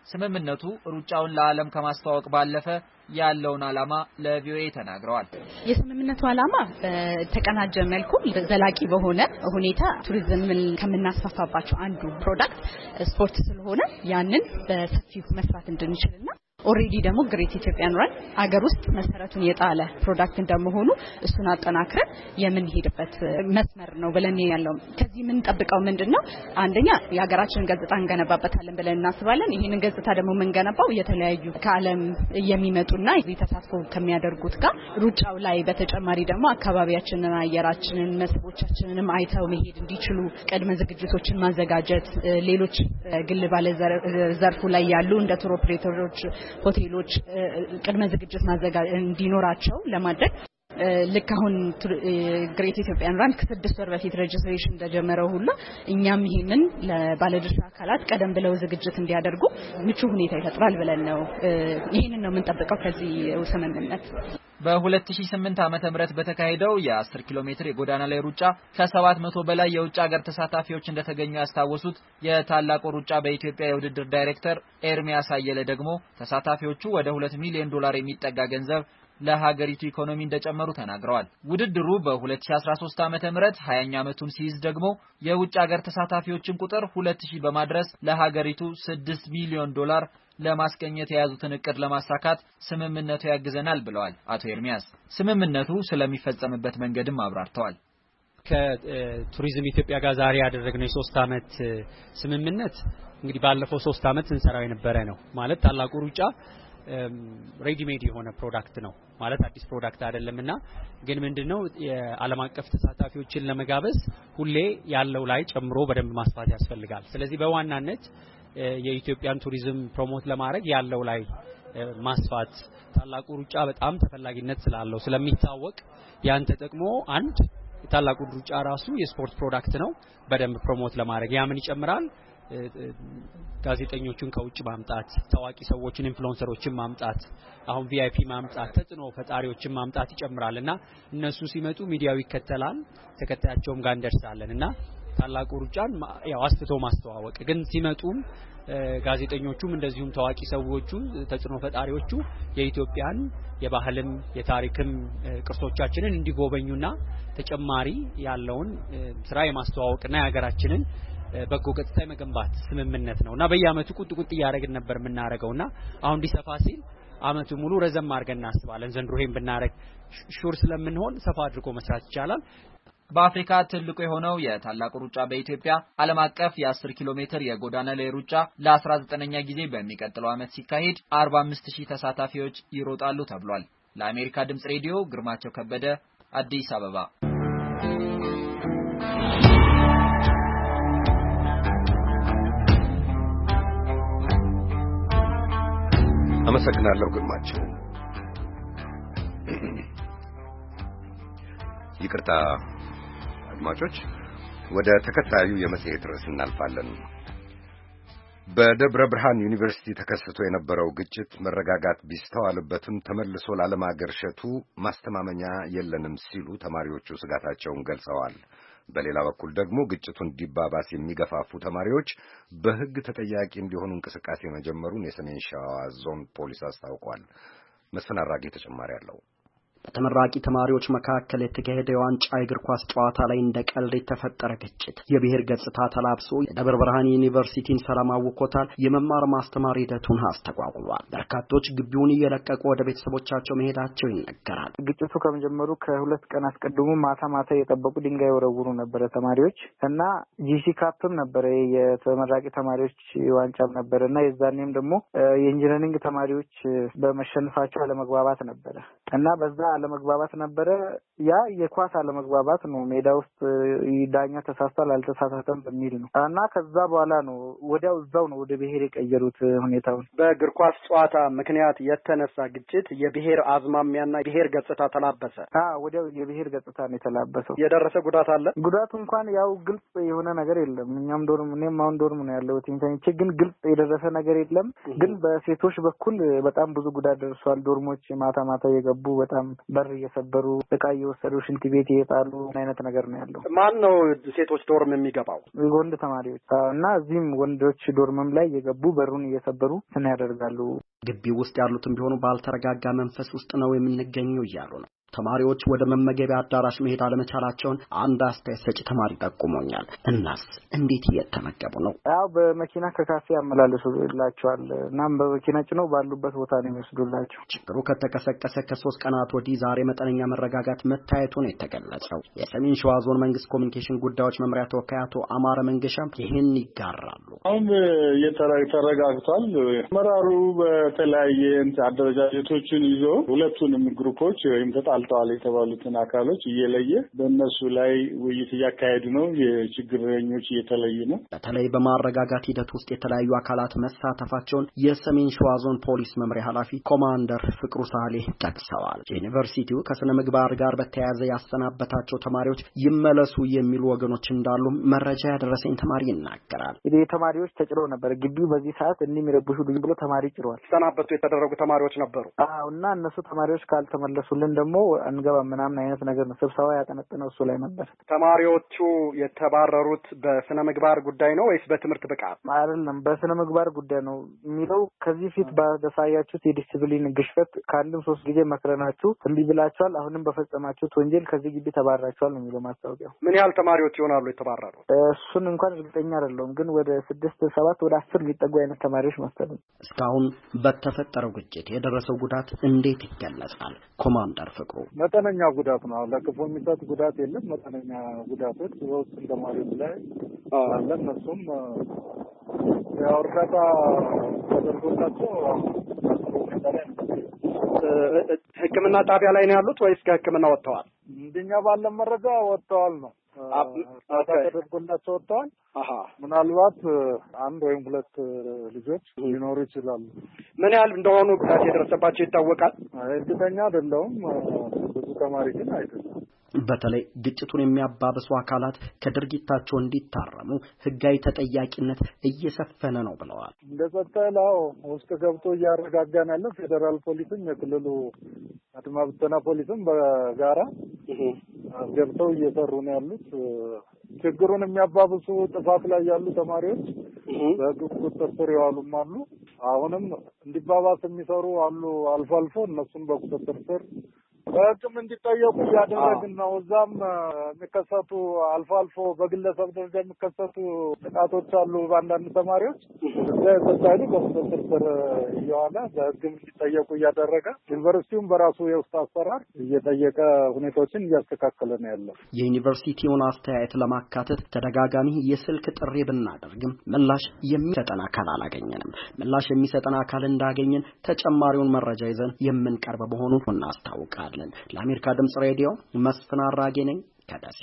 ስምምነቱ ሩጫውን ለዓለም ከማስተዋወቅ ባለፈ ያለውን ዓላማ ለቪኦኤ ተናግረዋል። የስምምነቱ ዓላማ በተቀናጀ መልኩ ዘላቂ በሆነ ሁኔታ ቱሪዝምን ከመናስፋፋባቸው አንዱ ፕሮዳክት ስፖርት ስለሆነ ያንን በሰፊው መስራት እንድንችልና ኦሬዲ ደግሞ ግሬት ኢትዮጵያን ራን አገር ውስጥ መሰረቱን የጣለ ፕሮዳክት እንደመሆኑ እሱን አጠናክረን የምንሄድበት መስመር ነው ብለን ያለው። ከዚህ ምን ጠብቀው ምንድነው አንደኛ የሀገራችንን ገጽታ እንገነባበታለን ብለን እናስባለን። ይሄንን ገጽታ ደግሞ የምንገነባው የተለያዩ ከዓለም የሚመጡና እዚህ ተሳትፎ ከሚያደርጉት ጋር ሩጫው ላይ በተጨማሪ ደግሞ አካባቢያችንን አየራችንን መስቦቻችንንም አይተው መሄድ እንዲችሉ ቅድመ ዝግጅቶችን ማዘጋጀት ሌሎች ግል ባለ ዘርፉ ላይ ያሉ እንደ ቱር ኦፕሬተሮች ሆቴሎች ቅድመ ዝግጅት ማዘጋጀት እንዲኖራቸው ለማድረግ ልክ አሁን ግሬት ኢትዮጵያን ራን ከስድስት ወር በፊት ሬጅስትሬሽን እንደጀመረው ሁሉ እኛም ይሄንን ለባለድርሻ አካላት ቀደም ብለው ዝግጅት እንዲያደርጉ ምቹ ሁኔታ ይፈጥራል ብለን ነው ይሄንን ነው የምንጠብቀው ከዚህ ስምምነት። በ2008 ዓመተ ምህረት በተካሄደው የ10 ኪሎ ሜትር የጎዳና ላይ ሩጫ ከሰባት መቶ በላይ የውጭ ሀገር ተሳታፊዎች እንደተገኙ ያስታወሱት የታላቁ ሩጫ በኢትዮጵያ የውድድር ዳይሬክተር ኤርሚያስ አየለ ደግሞ ተሳታፊዎቹ ወደ ሁለት ሚሊዮን ዶላር የሚጠጋ ገንዘብ ለሀገሪቱ ኢኮኖሚ እንደጨመሩ ተናግረዋል። ውድድሩ በ2013 ዓመተ ምህረት ሃያኛ ዓመቱን ሲይዝ ደግሞ የውጭ ሀገር ተሳታፊዎችን ቁጥር ሁለት ሺህ በማድረስ ለሀገሪቱ ስድስት ሚሊዮን ዶላር ለማስገኘት የያዙትን እቅድ ለማሳካት ስምምነቱ ያግዘናል ብለዋል አቶ ኤርሚያስ። ስምምነቱ ስለሚፈጸምበት መንገድም አብራርተዋል። ከቱሪዝም ኢትዮጵያ ጋር ዛሬ ያደረግነው የሶስት አመት ስምምነት እንግዲህ ባለፈው ሶስት አመት እንሰራው የነበረ ነው ማለት ታላቁ ሩጫ ሬዲ ሜድ የሆነ ፕሮዳክት ነው ማለት አዲስ ፕሮዳክት አይደለምና ግን ምንድነው የዓለም አቀፍ ተሳታፊዎችን ለመጋበዝ ሁሌ ያለው ላይ ጨምሮ በደንብ ማስፋት ያስፈልጋል። ስለዚህ በዋናነት የኢትዮጵያን ቱሪዝም ፕሮሞት ለማድረግ ያለው ላይ ማስፋት ታላቁ ሩጫ በጣም ተፈላጊነት ስላለው ስለሚታወቅ ያን ተጠቅሞ አንድ ታላቁ ሩጫ ራሱ የስፖርት ፕሮዳክት ነው በደንብ ፕሮሞት ለማድረግ ያ ምን ይጨምራል ጋዜጠኞችን ከውጭ ማምጣት ታዋቂ ሰዎችን ኢንፍሉዌንሰሮችን ማምጣት አሁን ቪአይፒ ማምጣት ተጽኖ ፈጣሪዎችን ማምጣት ይጨምራልና እነሱ ሲመጡ ሚዲያው ይከተላል ተከታያቸውም ጋር እንደርሳለንና ታላቁ ሩጫን ያው አስተቶ ማስተዋወቅ ግን ሲመጡም ጋዜጠኞቹም እንደዚሁም ታዋቂ ሰዎቹ ተጽኖ ፈጣሪዎቹ የኢትዮጵያን የባህልም የታሪክም ቅርሶቻችንን እንዲጎበኙና ተጨማሪ ያለውን ስራ የማስተዋወቅና የሀገራችንን በጎ ገጽታ የመገንባት ስምምነት ነውና በየአመቱ ቁጥ ቁጥ ያረግን ነበር የምናረገውና አሁን ዲሰፋ ሲል አመቱ ሙሉ ረዘም አድርገን እናስባለን። ዘንድሮ ይሄን ብናረግ ሹር ስለምንሆን ሰፋ አድርጎ መስራት ይቻላል። በአፍሪካ ትልቁ የሆነው የታላቁ ሩጫ በኢትዮጵያ ዓለም አቀፍ የ10 ኪሎ ሜትር የጎዳና ላይ ሩጫ ለ19ኛ ጊዜ በሚቀጥለው አመት ሲካሄድ አርባ አምስት ሺህ ተሳታፊዎች ይሮጣሉ ተብሏል። ለአሜሪካ ድምጽ ሬዲዮ ግርማቸው ከበደ አዲስ አበባ። አመሰግናለሁ ግርማቸው። ይቅርታ አድማጮች፣ ወደ ተከታዩ የመጽሔት ርዕስ እናልፋለን። በደብረ ብርሃን ዩኒቨርሲቲ ተከስቶ የነበረው ግጭት መረጋጋት ቢስተዋልበትም ተመልሶ ላለማገርሸቱ ማስተማመኛ የለንም ሲሉ ተማሪዎቹ ስጋታቸውን ገልጸዋል። በሌላ በኩል ደግሞ ግጭቱን እንዲባባስ የሚገፋፉ ተማሪዎች በሕግ ተጠያቂ እንዲሆኑ እንቅስቃሴ መጀመሩን የሰሜን ሸዋ ዞን ፖሊስ አስታውቋል። መስፍን አራጌ ተጨማሪ አለው። በተመራቂ ተማሪዎች መካከል የተካሄደ የዋንጫ እግር ኳስ ጨዋታ ላይ እንደ ቀልድ የተፈጠረ ግጭት የብሔር ገጽታ ተላብሶ የደብረ ብርሃን ዩኒቨርሲቲን ሰላም አውኮታል። የመማር ማስተማር ሂደቱን አስተጓጉሏል። በርካቶች ግቢውን እየለቀቁ ወደ ቤተሰቦቻቸው መሄዳቸው ይነገራል። ግጭቱ ከመጀመሩ ከሁለት ቀን አስቀድሞ ማታ ማታ የጠበቁ ድንጋይ ወረውሩ ነበር ተማሪዎች እና ጂሲ ካፕም ነበር የተመራቂ ተማሪዎች ዋንጫም ነበርና የዛኔም ደግሞ የኢንጂነሪንግ ተማሪዎች በመሸነፋቸው አለመግባባት ነበር እና በዛ አለመግባባት ነበረ። ያ የኳስ አለመግባባት ነው። ሜዳ ውስጥ ዳኛ ተሳስቷል አልተሳሳተም በሚል ነው እና ከዛ በኋላ ነው ወዲያው እዛው ነው ወደ ብሔር የቀየሩት ሁኔታውን። በእግር ኳስ ጨዋታ ምክንያት የተነሳ ግጭት የብሔር አዝማሚያና የብሔር ገጽታ ተላበሰ። አዎ ወዲያው የብሔር ገጽታ ነው የተላበሰው። የደረሰ ጉዳት አለ? ጉዳቱ እንኳን ያው ግልጽ የሆነ ነገር የለም። እኛም ዶርም እኔም አሁን ዶርም ነው ያለሁት እንጂ ግን ግልጽ የደረሰ ነገር የለም። ግን በሴቶች በኩል በጣም ብዙ ጉዳት ደርሷል። ዶርሞች ማታ ማታ የገቡ በጣም በር እየሰበሩ እቃ እየወሰዱ ሽንት ቤት እየጣሉ አይነት ነገር ነው ያለው። ማን ነው ሴቶች ዶርም የሚገባው? ወንድ ተማሪዎች እና እዚህም ወንዶች ዶርምም ላይ እየገቡ በሩን እየሰበሩ ምን ያደርጋሉ። ግቢ ውስጥ ያሉትም ቢሆኑ ባልተረጋጋ መንፈስ ውስጥ ነው የምንገኘው እያሉ ነው። ተማሪዎች ወደ መመገቢያ አዳራሽ መሄድ አለመቻላቸውን አንድ አስተያየት ሰጪ ተማሪ ጠቁሞኛል። እናስ እንዴት እየተመገቡ ነው? ያው በመኪና ከካፌ ያመላልሱላቸዋል እናም በመኪና ጭነው ባሉበት ቦታ ነው የሚወስዱላቸው። ችግሩ ከተቀሰቀሰ ከሶስት ቀናት ወዲህ ዛሬ መጠነኛ መረጋጋት መታየቱ ነው የተገለጸው። የሰሜን ሸዋ ዞን መንግስት ኮሚኒኬሽን ጉዳዮች መምሪያ ተወካይ አቶ አማረ መንገሻም ይህን ይጋራሉ። አሁን ተረጋግቷል። መራሩ በተለያየ አደረጃጀቶችን ይዞ ሁለቱንም ግሩፖች ወይም ተጣልተዋል የተባሉትን አካሎች እየለየ በእነሱ ላይ ውይይት እያካሄዱ ነው። የችግረኞች እየተለዩ ነው። በተለይ በማረጋጋት ሂደት ውስጥ የተለያዩ አካላት መሳተፋቸውን የሰሜን ሸዋ ዞን ፖሊስ መምሪያ ኃላፊ ኮማንደር ፍቅሩ ሳሌ ጠቅሰዋል። ዩኒቨርሲቲው ከስነ ምግባር ጋር በተያያዘ ያሰናበታቸው ተማሪዎች ይመለሱ የሚሉ ወገኖች እንዳሉ መረጃ ያደረሰኝ ተማሪ ይናገራል። እንግዲህ ተማሪዎች ተጭረው ነበር። ግቢው በዚህ ሰዓት እንደሚረብሹ ልጅ ብሎ ተማሪ ጭሯል። ሰናበቱ የተደረጉ ተማሪዎች ነበሩ። አዎ እና እነሱ ተማሪዎች ካልተመለሱልን ደግሞ አንገባ ምናምን አይነት ነገር ነው። ስብሰባ ያጠነጠነው እሱ ላይ ነበር። ተማሪዎቹ የተባረሩት በስነ ምግባር ጉዳይ ነው ወይስ በትምህርት ብቃት? አይደለም፣ በስነ ምግባር ጉዳይ ነው የሚለው። ከዚህ ፊት ባሳያችሁት የዲሲፕሊን ግሽፈት ካለም ሶስት ጊዜ መክረናችሁ እምቢ ብላችኋል፣ አሁንም በፈጸማችሁት ወንጀል ከዚህ ግቢ ተባራችኋል ነው የሚለው ማስታወቂያው። ምን ያህል ተማሪዎች ይሆናሉ የተባረሩት? እሱን እንኳን እርግጠኛ አይደለሁም፣ ግን ወደ ስድስት ሰባት ወደ አስር ሊጠጉ አይነት ተማሪዎች መሰለኝ። እስካሁን በተፈጠረው ግጭት የደረሰው ጉዳት እንዴት ይገለጻል? ኮማንደር ፍቅሩ መጠነኛ ጉዳት ነው። ለክፉ የሚሰጥ ጉዳት የለም። መጠነኛ ጉዳቶች በውስጥ ተማሪዎች ላይ አለ። እነሱም ያው እርዳታ ተደርጎላቸው ሕክምና ጣቢያ ላይ ነው ያሉት ወይስ ከሕክምና ወጥተዋል? እንደኛ ባለ መረጃ ወጥተዋል ነው ተደርጎላቸው ወጥተዋል። አሃ ምናልባት አንድ ወይም ሁለት ልጆች ሊኖሩ ይችላሉ። ምን ያህል እንደሆኑ ጉዳት የደረሰባቸው ይታወቃል? እርግጠኛ አይደለሁም። ብዙ ተማሪ ግን አይደለም። በተለይ ግጭቱን የሚያባብሱ አካላት ከድርጊታቸው እንዲታረሙ ህጋዊ ተጠያቂነት እየሰፈነ ነው ብለዋል። እንደጸጥታው ውስጥ ገብቶ እያረጋጋን ያለው ፌደራል ፖሊስም የክልሉ አድማ ብተና ፖሊስም በጋራ ገብተው እየሰሩ ነው ያሉት። ችግሩን የሚያባብሱ ጥፋት ላይ ያሉ ተማሪዎች በህግ ቁጥጥር ስር የዋሉም አሉ። አሁንም እንዲባባስ የሚሰሩ አሉ። አልፎ አልፎ እነሱም በቁጥጥር ስር በህግም እንዲጠየቁ እያደረግን ነው። እዛም የሚከሰቱ አልፎ አልፎ በግለሰብ ደረጃ የሚከሰቱ ጥቃቶች አሉ በአንዳንድ ተማሪዎች። እዛ የተሳሉ በቁጥጥር ስር እየዋለ በህግም እንዲጠየቁ እያደረገ ዩኒቨርሲቲውም በራሱ የውስጥ አሰራር እየጠየቀ ሁኔታዎችን እያስተካከለ ነው ያለው። የዩኒቨርሲቲውን አስተያየት ለማካተት ተደጋጋሚ የስልክ ጥሪ ብናደርግም ምላሽ የሚሰጠን አካል አላገኘንም። ምላሽ የሚሰጠን አካል እንዳገኘን ተጨማሪውን መረጃ ይዘን የምንቀርብ መሆኑን እናስታውቃለን። ለአሜሪካ ድምጽ ሬዲዮ መስፍን አራጌ ነኝ ከደሴ።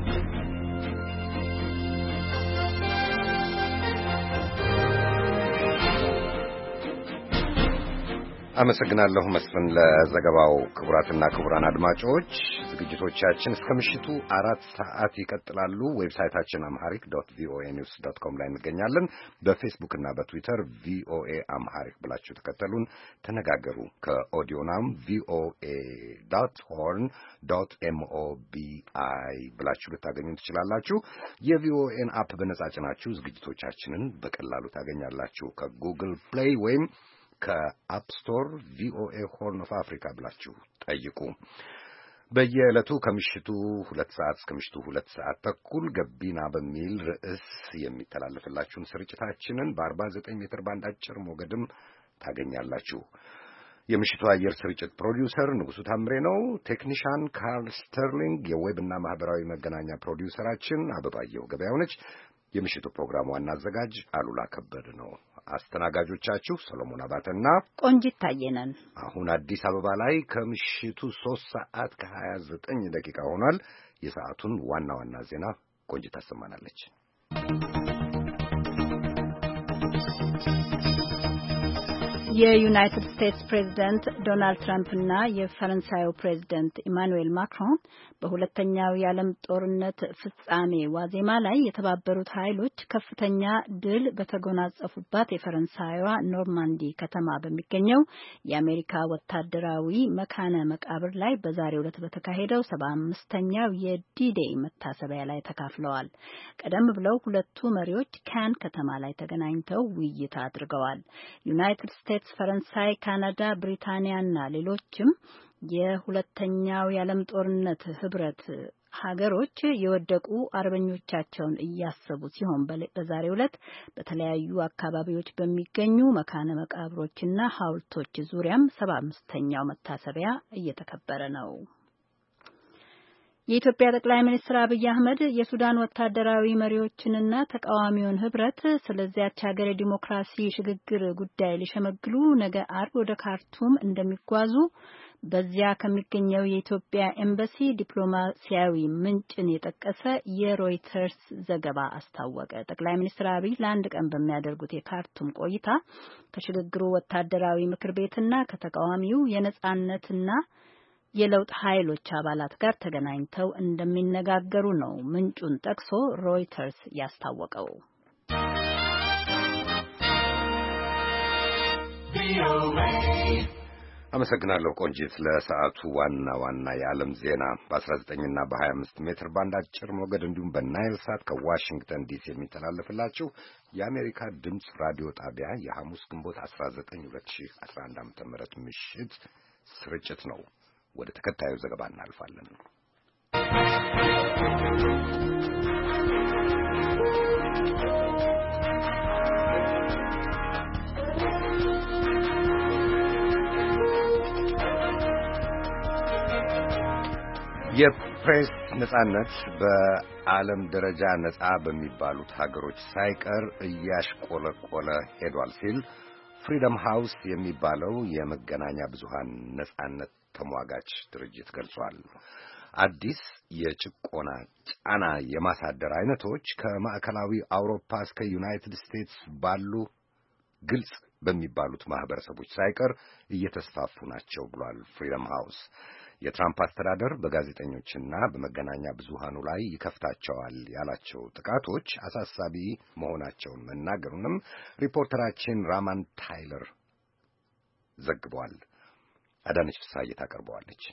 አመሰግናለሁ መስፍን ለዘገባው። ክቡራትና ክቡራን አድማጮች ዝግጅቶቻችን እስከ ምሽቱ አራት ሰዓት ይቀጥላሉ። ዌብሳይታችን አምሃሪክ ዶት ቪኦኤ ኒውስ ዶት ኮም ላይ እንገኛለን። በፌስቡክ እና በትዊተር ቪኦኤ አምሃሪክ ብላችሁ ተከተሉን፣ ተነጋገሩ። ከኦዲዮናም ቪኦኤ ዶት ሆርን ዶት ኤምኦቢአይ ብላችሁ ልታገኙን ትችላላችሁ። የቪኦኤን አፕ በነጻ ጭናችሁ ዝግጅቶቻችንን በቀላሉ ታገኛላችሁ። ከጉግል ፕሌይ ወይም ከአፕ ስቶር ቪኦኤ ሆርን ኦፍ አፍሪካ ብላችሁ ጠይቁ። በየዕለቱ ከምሽቱ ሁለት ሰዓት እስከ ምሽቱ ሁለት ሰዓት ተኩል ገቢና በሚል ርዕስ የሚተላለፍላችሁን ስርጭታችንን በአርባ ዘጠኝ ሜትር ባንድ አጭር ሞገድም ታገኛላችሁ። የምሽቱ አየር ስርጭት ፕሮዲውሰር ንጉሱ ታምሬ ነው። ቴክኒሻን ካርል ስተርሊንግ፣ የዌብና ማህበራዊ መገናኛ ፕሮዲውሰራችን አበባየሁ ገበያው ነች። የምሽቱ ፕሮግራም ዋና አዘጋጅ አሉላ ከበደ ነው። አስተናጋጆቻችሁ ሰሎሞን አባተና ቆንጂት ታየነን። አሁን አዲስ አበባ ላይ ከምሽቱ ሶስት ሰዓት ከሀያ ዘጠኝ ደቂቃ ሆኗል። የሰዓቱን ዋና ዋና ዜና ቆንጂት ታሰማናለች። የዩናይትድ ስቴትስ ፕሬዝዳንት ዶናልድ ትራምፕ እና የፈረንሳዩ ፕሬዝዳንት ኢማኑኤል ማክሮን በሁለተኛው የዓለም ጦርነት ፍጻሜ ዋዜማ ላይ የተባበሩት ኃይሎች ከፍተኛ ድል በተጎናጸፉባት የፈረንሳይዋ ኖርማንዲ ከተማ በሚገኘው የአሜሪካ ወታደራዊ መካነ መቃብር ላይ በዛሬው ዕለት በተካሄደው ሰባ አምስተኛው የዲ-ዴይ መታሰቢያ ላይ ተካፍለዋል። ቀደም ብለው ሁለቱ መሪዎች ካን ከተማ ላይ ተገናኝተው ውይይት አድርገዋል። ዩናይትድ ስቴትስ ፈረንሳይ፣ ካናዳ፣ ብሪታንያ እና ሌሎችም የሁለተኛው የዓለም ጦርነት ህብረት ሀገሮች የወደቁ አርበኞቻቸውን እያሰቡ ሲሆን በዛሬው ዕለት በተለያዩ አካባቢዎች በሚገኙ መካነ መቃብሮችና ሐውልቶች ዙሪያም ሰባ አምስተኛው መታሰቢያ እየተከበረ ነው። የኢትዮጵያ ጠቅላይ ሚኒስትር አብይ አህመድ የሱዳን ወታደራዊ መሪዎችንና ተቃዋሚውን ህብረት ስለዚያች ሀገር የዲሞክራሲ ሽግግር ጉዳይ ሊሸመግሉ ነገ አርብ ወደ ካርቱም እንደሚጓዙ በዚያ ከሚገኘው የኢትዮጵያ ኤምባሲ ዲፕሎማሲያዊ ምንጭን የጠቀሰ የሮይተርስ ዘገባ አስታወቀ። ጠቅላይ ሚኒስትር አብይ ለአንድ ቀን በሚያደርጉት የካርቱም ቆይታ ከሽግግሩ ወታደራዊ ምክር ቤትና ከተቃዋሚው የነጻነትና የለውጥ ኃይሎች አባላት ጋር ተገናኝተው እንደሚነጋገሩ ነው ምንጩን ጠቅሶ ሮይተርስ ያስታወቀው። አመሰግናለሁ ቆንጂት። ለሰዓቱ ዋና ዋና የዓለም ዜና በ19 እና በ25 ሜትር ባንድ አጭር ሞገድ እንዲሁም በናይል ሳት ከዋሽንግተን ዲሲ የሚተላለፍላችሁ የአሜሪካ ድምፅ ራዲዮ ጣቢያ የሐሙስ ግንቦት አስራ ዘጠኝ ሁለት ሺህ አስራ አንድ ዓመተ ምህረት ምሽት ስርጭት ነው። ወደ ተከታዩ ዘገባ እናልፋለን። የፕሬስ ነጻነት በዓለም ደረጃ ነጻ በሚባሉት ሀገሮች ሳይቀር እያሽቆለቆለ ሄዷል ሲል ፍሪደም ሃውስ የሚባለው የመገናኛ ብዙሃን ነጻነት ተሟጋች ድርጅት ገልጿል። አዲስ የጭቆና ጫና የማሳደር አይነቶች ከማዕከላዊ አውሮፓ እስከ ዩናይትድ ስቴትስ ባሉ ግልጽ በሚባሉት ማህበረሰቦች ሳይቀር እየተስፋፉ ናቸው ብሏል ፍሪደም ሃውስ። የትራምፕ አስተዳደር በጋዜጠኞችና በመገናኛ ብዙሃኑ ላይ ይከፍታቸዋል ያላቸው ጥቃቶች አሳሳቢ መሆናቸውን መናገሩንም ሪፖርተራችን ራማን ታይለር ዘግቧል። አዳነች ፍስሐዬ ታቀርበዋለች።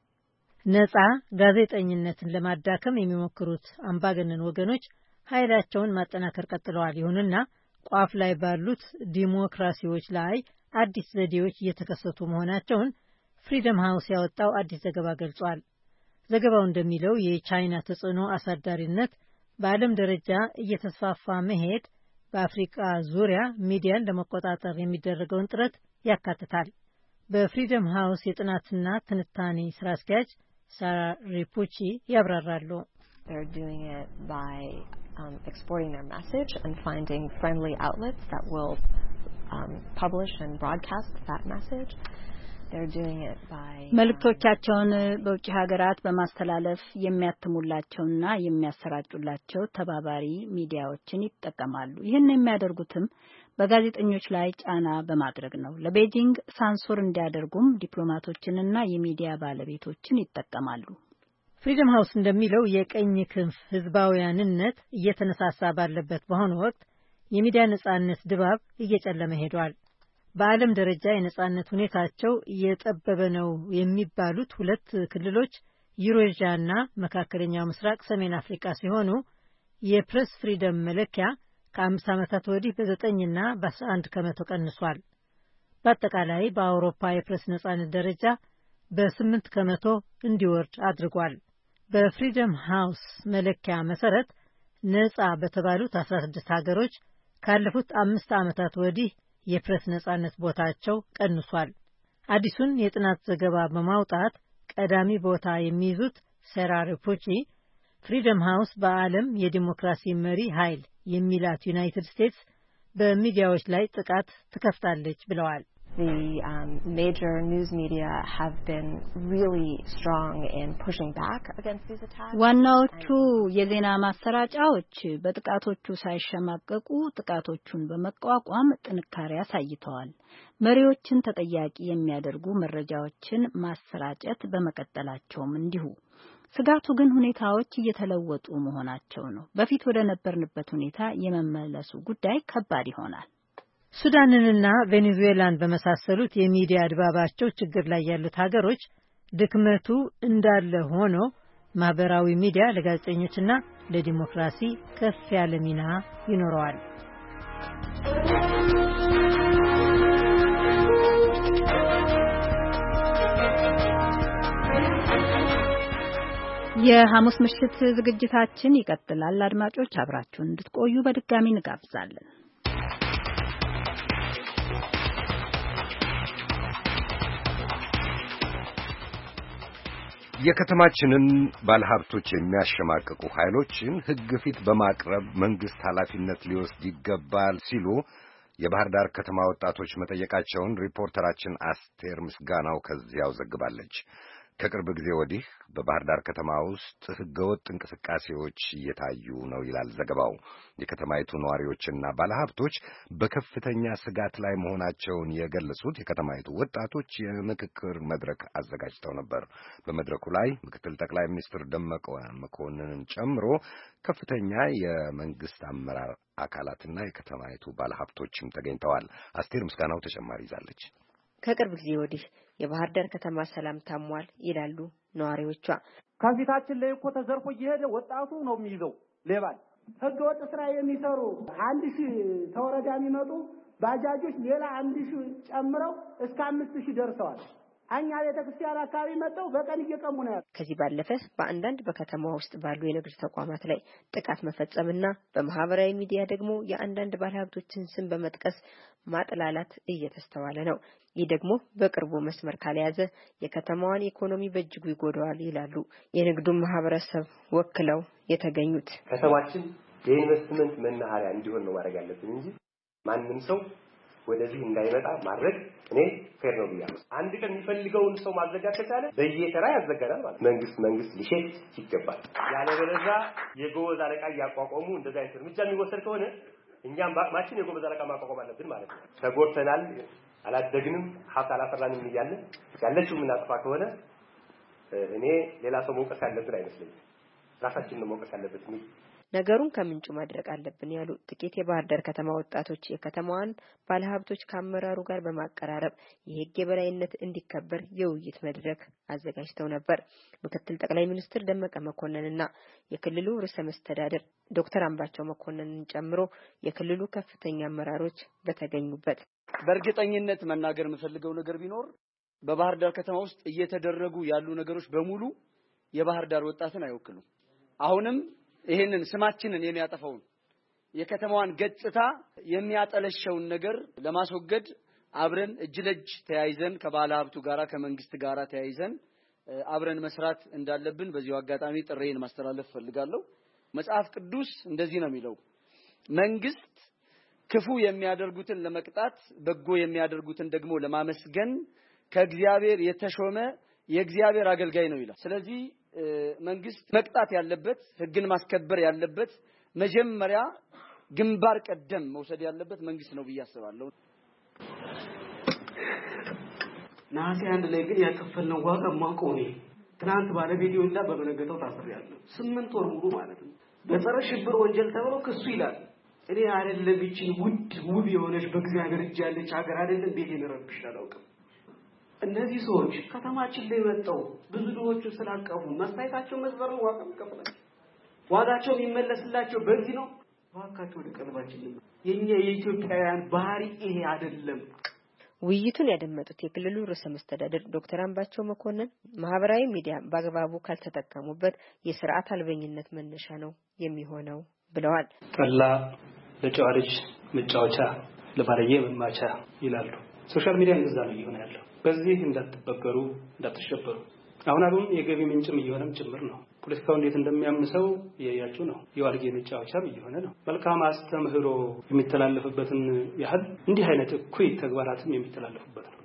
ነጻ ጋዜጠኝነትን ለማዳከም የሚሞክሩት አምባገነን ወገኖች ኃይላቸውን ማጠናከር ቀጥለዋል። ይሁንና ቋፍ ላይ ባሉት ዲሞክራሲዎች ላይ አዲስ ዘዴዎች እየተከሰቱ መሆናቸውን ፍሪደም ሃውስ ያወጣው አዲስ ዘገባ ገልጿል። ዘገባው እንደሚለው የቻይና ተጽዕኖ አሳዳሪነት በዓለም ደረጃ እየተስፋፋ መሄድ በአፍሪካ ዙሪያ ሚዲያን ለመቆጣጠር የሚደረገውን ጥረት ያካትታል። በፍሪደም ሃውስ የጥናትና ትንታኔ ስራ አስኪያጅ ሳራ ሪፑቺ ያብራራሉ። They're doing it by um, exporting their message and finding friendly outlets that will um, publish and broadcast that message. They're doing it by መልእክቶቻቸውን በውጭ ሀገራት በማስተላለፍ የሚያትሙላቸውና የሚያሰራጩላቸው ተባባሪ ሚዲያዎችን ይጠቀማሉ። ይህን የሚያደርጉትም በጋዜጠኞች ላይ ጫና በማድረግ ነው። ለቤጂንግ ሳንሱር እንዲያደርጉም ዲፕሎማቶችንና የሚዲያ ባለቤቶችን ይጠቀማሉ። ፍሪደም ሃውስ እንደሚለው የቀኝ ክንፍ ህዝባውያንነት እየተነሳሳ ባለበት በአሁኑ ወቅት የሚዲያ ነጻነት ድባብ እየጨለመ ሄዷል። በዓለም ደረጃ የነጻነት ሁኔታቸው እየጠበበ ነው የሚባሉት ሁለት ክልሎች ዩሮዥያና መካከለኛው ምስራቅ ሰሜን አፍሪካ ሲሆኑ የፕሬስ ፍሪደም መለኪያ ከአምስት ዓመታት ወዲህ በዘጠኝና በአስራ አንድ ከመቶ ቀንሷል። በአጠቃላይ በአውሮፓ የፕሬስ ነጻነት ደረጃ በስምንት ከመቶ እንዲወርድ አድርጓል። በፍሪደም ሃውስ መለኪያ መሰረት ነጻ በተባሉት አስራ ስድስት ሀገሮች ካለፉት አምስት ዓመታት ወዲህ የፕሬስ ነጻነት ቦታቸው ቀንሷል። አዲሱን የጥናት ዘገባ በማውጣት ቀዳሚ ቦታ የሚይዙት ሳራ ሪፑቺ ፍሪደም ሃውስ በዓለም የዲሞክራሲ መሪ ኃይል የሚላት ዩናይትድ ስቴትስ በሚዲያዎች ላይ ጥቃት ትከፍታለች ብለዋል። The um, major news media have been really strong in pushing back against these attacks. ዋናዎቹ የዜና ማሰራጫዎች በጥቃቶቹ ሳይሸማቀቁ ጥቃቶቹን በመቋቋም ጥንካሬ አሳይተዋል። መሪዎችን ተጠያቂ የሚያደርጉ መረጃዎችን ማሰራጨት በመቀጠላቸውም እንዲሁ። ስጋቱ ግን ሁኔታዎች እየተለወጡ መሆናቸው ነው። በፊት ወደ ነበርንበት ሁኔታ የመመለሱ ጉዳይ ከባድ ይሆናል። ሱዳንንና ቬኔዙዌላን በመሳሰሉት የሚዲያ ድባባቸው ችግር ላይ ያሉት ሀገሮች ድክመቱ እንዳለ ሆኖ ማህበራዊ ሚዲያ ለጋዜጠኞችና ለዲሞክራሲ ከፍ ያለ ሚና ይኖረዋል። የሐሙስ ምሽት ዝግጅታችን ይቀጥላል። አድማጮች አብራችሁን እንድትቆዩ በድጋሚ እንጋብዛለን። የከተማችንን ባለሀብቶች የሚያሸማቅቁ ኃይሎችን ሕግ ፊት በማቅረብ መንግስት ኃላፊነት ሊወስድ ይገባል ሲሉ የባህር ዳር ከተማ ወጣቶች መጠየቃቸውን ሪፖርተራችን አስቴር ምስጋናው ከዚያው ዘግባለች። ከቅርብ ጊዜ ወዲህ በባህር ዳር ከተማ ውስጥ ህገወጥ እንቅስቃሴዎች እየታዩ ነው ይላል ዘገባው። የከተማይቱ ነዋሪዎችና ባለሀብቶች በከፍተኛ ስጋት ላይ መሆናቸውን የገለጹት የከተማይቱ ወጣቶች የምክክር መድረክ አዘጋጅተው ነበር። በመድረኩ ላይ ምክትል ጠቅላይ ሚኒስትር ደመቀ መኮንንን ጨምሮ ከፍተኛ የመንግስት አመራር አካላትና የከተማይቱ ባለሀብቶችም ተገኝተዋል። አስቴር ምስጋናው ተጨማሪ ይዛለች። ከቅርብ ጊዜ ወዲህ የባህር ዳር ከተማ ሰላም ታሟል ይላሉ ነዋሪዎቿ። ከፊታችን ላይ እኮ ተዘርፎ እየሄደ ወጣቱ ነው የሚይዘው ሌባል። ህገወጥ ስራ የሚሰሩ አንድ ሺህ ተወረዳ የሚመጡ ባጃጆች ሌላ አንድ ሺህ ጨምረው እስከ አምስት ሺህ ደርሰዋል። አኛ ቤተክርስቲያን አካባቢ መጣው በቀን እየቀሙ ነው ያለው። ከዚህ ባለፈ በአንዳንድ በከተማ ውስጥ ባሉ የንግድ ተቋማት ላይ ጥቃት መፈጸምና በማህበራዊ ሚዲያ ደግሞ የአንዳንድ ባለሀብቶችን ስም በመጥቀስ ማጥላላት እየተስተዋለ ነው። ይህ ደግሞ በቅርቡ መስመር ካልያዘ የከተማዋን ኢኮኖሚ በእጅጉ ይጎዳዋል ይላሉ የንግዱን ማህበረሰብ ወክለው የተገኙት። ከተማችን የኢንቨስትመንት መናኸሪያ እንዲሆን ነው ማድረግ ያለብን እንጂ ማንም ሰው ወደዚህ እንዳይመጣ ማድረግ እኔ ፌር ነው ብያለሁ። አንድ ቀን የሚፈልገውን ሰው ማዘጋት ከቻለ በየተራ ያዘጋናል ማለት መንግስት መንግስት ሊሸት ይገባል። ያለበለዚያ የጎበዝ አለቃ ያቋቋሙ እንደዛ አይነት እርምጃ የሚወሰድ ከሆነ እኛም በአቅማችን የጎበዝ አለቃ ማቋቋም አለብን ማለት ነው። ተጎድተናል፣ አላደግንም፣ ሀብት አላፈራንም እያለ ያለችው የምናጠፋ ከሆነ እኔ ሌላ ሰው መውቀስ ያለብን አይመስለኝም። ራሳችንን ነው መውቀስ ያለብን። ነገሩን ከምንጩ ማድረግ አለብን ያሉ ጥቂት የባህር ዳር ከተማ ወጣቶች የከተማዋን ባለሀብቶች ከአመራሩ ጋር በማቀራረብ የህግ የበላይነት እንዲከበር የውይይት መድረክ አዘጋጅተው ነበር። ምክትል ጠቅላይ ሚኒስትር ደመቀ መኮንንና የክልሉ ርዕሰ መስተዳድር ዶክተር አምባቸው መኮንንን ጨምሮ የክልሉ ከፍተኛ አመራሮች በተገኙበት በእርግጠኝነት መናገር የምፈልገው ነገር ቢኖር በባህር ዳር ከተማ ውስጥ እየተደረጉ ያሉ ነገሮች በሙሉ የባህር ዳር ወጣትን አይወክሉም። አሁንም ይሄንን ስማችንን የሚያጠፋውን የከተማዋን ገጽታ የሚያጠለሸውን ነገር ለማስወገድ አብረን እጅ ለእጅ ተያይዘን ከባለ ሀብቱ ጋራ ከመንግስት ጋራ ተያይዘን አብረን መስራት እንዳለብን በዚሁ አጋጣሚ ጥሬን ማስተላለፍ ፈልጋለሁ። መጽሐፍ ቅዱስ እንደዚህ ነው የሚለው፣ መንግስት ክፉ የሚያደርጉትን ለመቅጣት በጎ የሚያደርጉትን ደግሞ ለማመስገን ከእግዚአብሔር የተሾመ የእግዚአብሔር አገልጋይ ነው ይላል። ስለዚህ መንግስት መቅጣት ያለበት ህግን ማስከበር ያለበት መጀመሪያ ግንባር ቀደም መውሰድ ያለበት መንግስት ነው ብዬ አስባለሁ። ነሐሴ አንድ ላይ ግን ያከፈልነው ዋጋ ማውቀው ነው። ትናንት ባለቤቴ ወልዳ በመነገተው ታስሬያለሁ። ስምንት ወር ሙሉ ማለት ነው። በጸረ ሽብር ወንጀል ተብሎ ክሱ ይላል። እኔ አይደለም እቺን ውድ ውብ የሆነች በእግዚአብሔር እጅ ያለች ሀገር አይደለም ቤቴን ረብሽ አላውቅም። እነዚህ ሰዎች ከተማችን ላይ መጣው ብዙ ድሆች ስላቀፉ መስታይታቸው መስበር ነው ዋጋ ከፈላቸው ዋጋቸው የሚመለስላቸው በዚህ ነው። ዋካቸው ወደ ቀልባችን የኛ የኢትዮጵያውያን ባህሪ ይሄ አይደለም። ውይይቱን ያደመጡት የክልሉ ርዕሰ መስተዳድር ዶክተር አምባቸው መኮንን ማህበራዊ ሚዲያ በአግባቡ ካልተጠቀሙበት የሥርዓት አልበኝነት መነሻ ነው የሚሆነው ብለዋል። ጠላ ለጨዋ ልጅ መጫወቻ ለባለየ መማቻ ይላሉ። ሶሻል ሚዲያ እንደዛ ነው ይሆነ ያለው። በዚህ እንዳትበገሩ እንዳትሸበሩ። አሁን አሁን የገቢ ምንጭም እየሆነም ጭምር ነው። ፖለቲካው እንዴት እንደሚያምሰው ያያችሁ ነው። የዋልጌ መጫወቻም እየሆነ ነው። መልካም አስተምህሮ የሚተላለፍበትን ያህል እንዲህ አይነት እኩይ ተግባራትም የሚተላለፉበት ነው።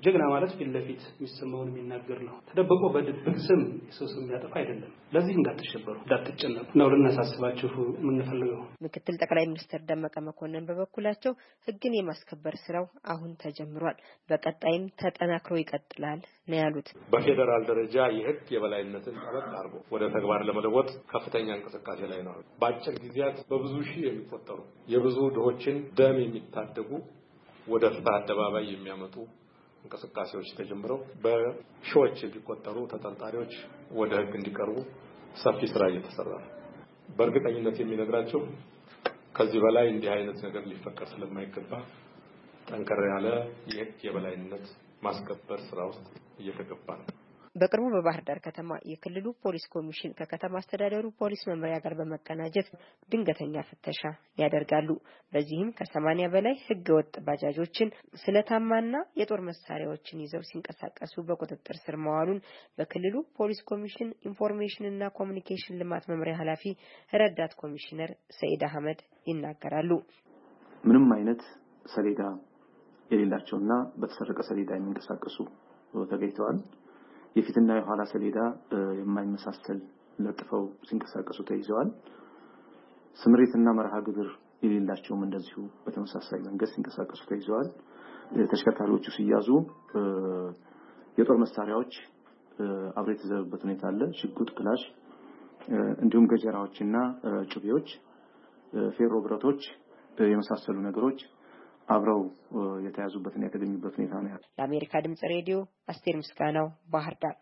ጀግና ማለት ፊት ለፊት የሚሰማውን የሚናገር ነው። ተደብቆ በድብቅ ስም የሰው ስም ያጠፋ አይደለም። ለዚህ እንዳትሸበሩ እንዳትጨነቁ ነው ልናሳስባችሁ የምንፈልገው። ምክትል ጠቅላይ ሚኒስትር ደመቀ መኮንን በበኩላቸው ህግን የማስከበር ስራው አሁን ተጀምሯል፣ በቀጣይም ተጠናክሮ ይቀጥላል ነው ያሉት። በፌደራል ደረጃ የህግ የበላይነትን ጠበቅ አድርጎ ወደ ተግባር ለመለወጥ ከፍተኛ እንቅስቃሴ ላይ ነው። በአጭር ጊዜያት በብዙ ሺህ የሚቆጠሩ የብዙ ድሆችን ደም የሚታደጉ ወደ ፍትህ አደባባይ የሚያመጡ እንቅስቃሴዎች ተጀምረው በሺዎች የሚቆጠሩ ተጠርጣሪዎች ወደ ህግ እንዲቀርቡ ሰፊ ስራ እየተሰራ ነው። በእርግጠኝነት የሚነግራቸው ከዚህ በላይ እንዲህ አይነት ነገር ሊፈቀድ ስለማይገባ ጠንከር ያለ የህግ የበላይነት ማስከበር ስራ ውስጥ እየተገባ ነው። በቅርቡ በባህር ዳር ከተማ የክልሉ ፖሊስ ኮሚሽን ከከተማ አስተዳደሩ ፖሊስ መምሪያ ጋር በመቀናጀት ድንገተኛ ፍተሻ ያደርጋሉ። በዚህም ከሰማንያ በላይ ህገወጥ ባጃጆችን ስለታማና የጦር መሳሪያዎችን ይዘው ሲንቀሳቀሱ በቁጥጥር ስር መዋሉን በክልሉ ፖሊስ ኮሚሽን ኢንፎርሜሽንና ኮሙኒኬሽን ልማት መምሪያ ኃላፊ ረዳት ኮሚሽነር ሰይድ አህመድ ይናገራሉ። ምንም አይነት ሰሌዳ የሌላቸውና በተሰረቀ ሰሌዳ የሚንቀሳቀሱ ተገኝተዋል። የፊትና የኋላ ሰሌዳ የማይመሳሰል ለጥፈው ሲንቀሳቀሱ ተይዘዋል። ስምሪትና መርሃ ግብር የሌላቸውም እንደዚሁ በተመሳሳይ መንገድ ሲንቀሳቀሱ ተይዘዋል። ተሽከርካሪዎቹ ሲያዙ የጦር መሳሪያዎች አብረው የተዘበበት ሁኔታ አለ። ሽጉጥ፣ ክላሽ እንዲሁም ገጀራዎችና ጩቤዎች፣ ፌሮ ብረቶች የመሳሰሉ ነገሮች አብረው የተያዙበትና የተገኙበት ሁኔታ ነው። ለአሜሪካ ድምጽ ሬዲዮ አስቴር ምስጋናው ባህር ዳር።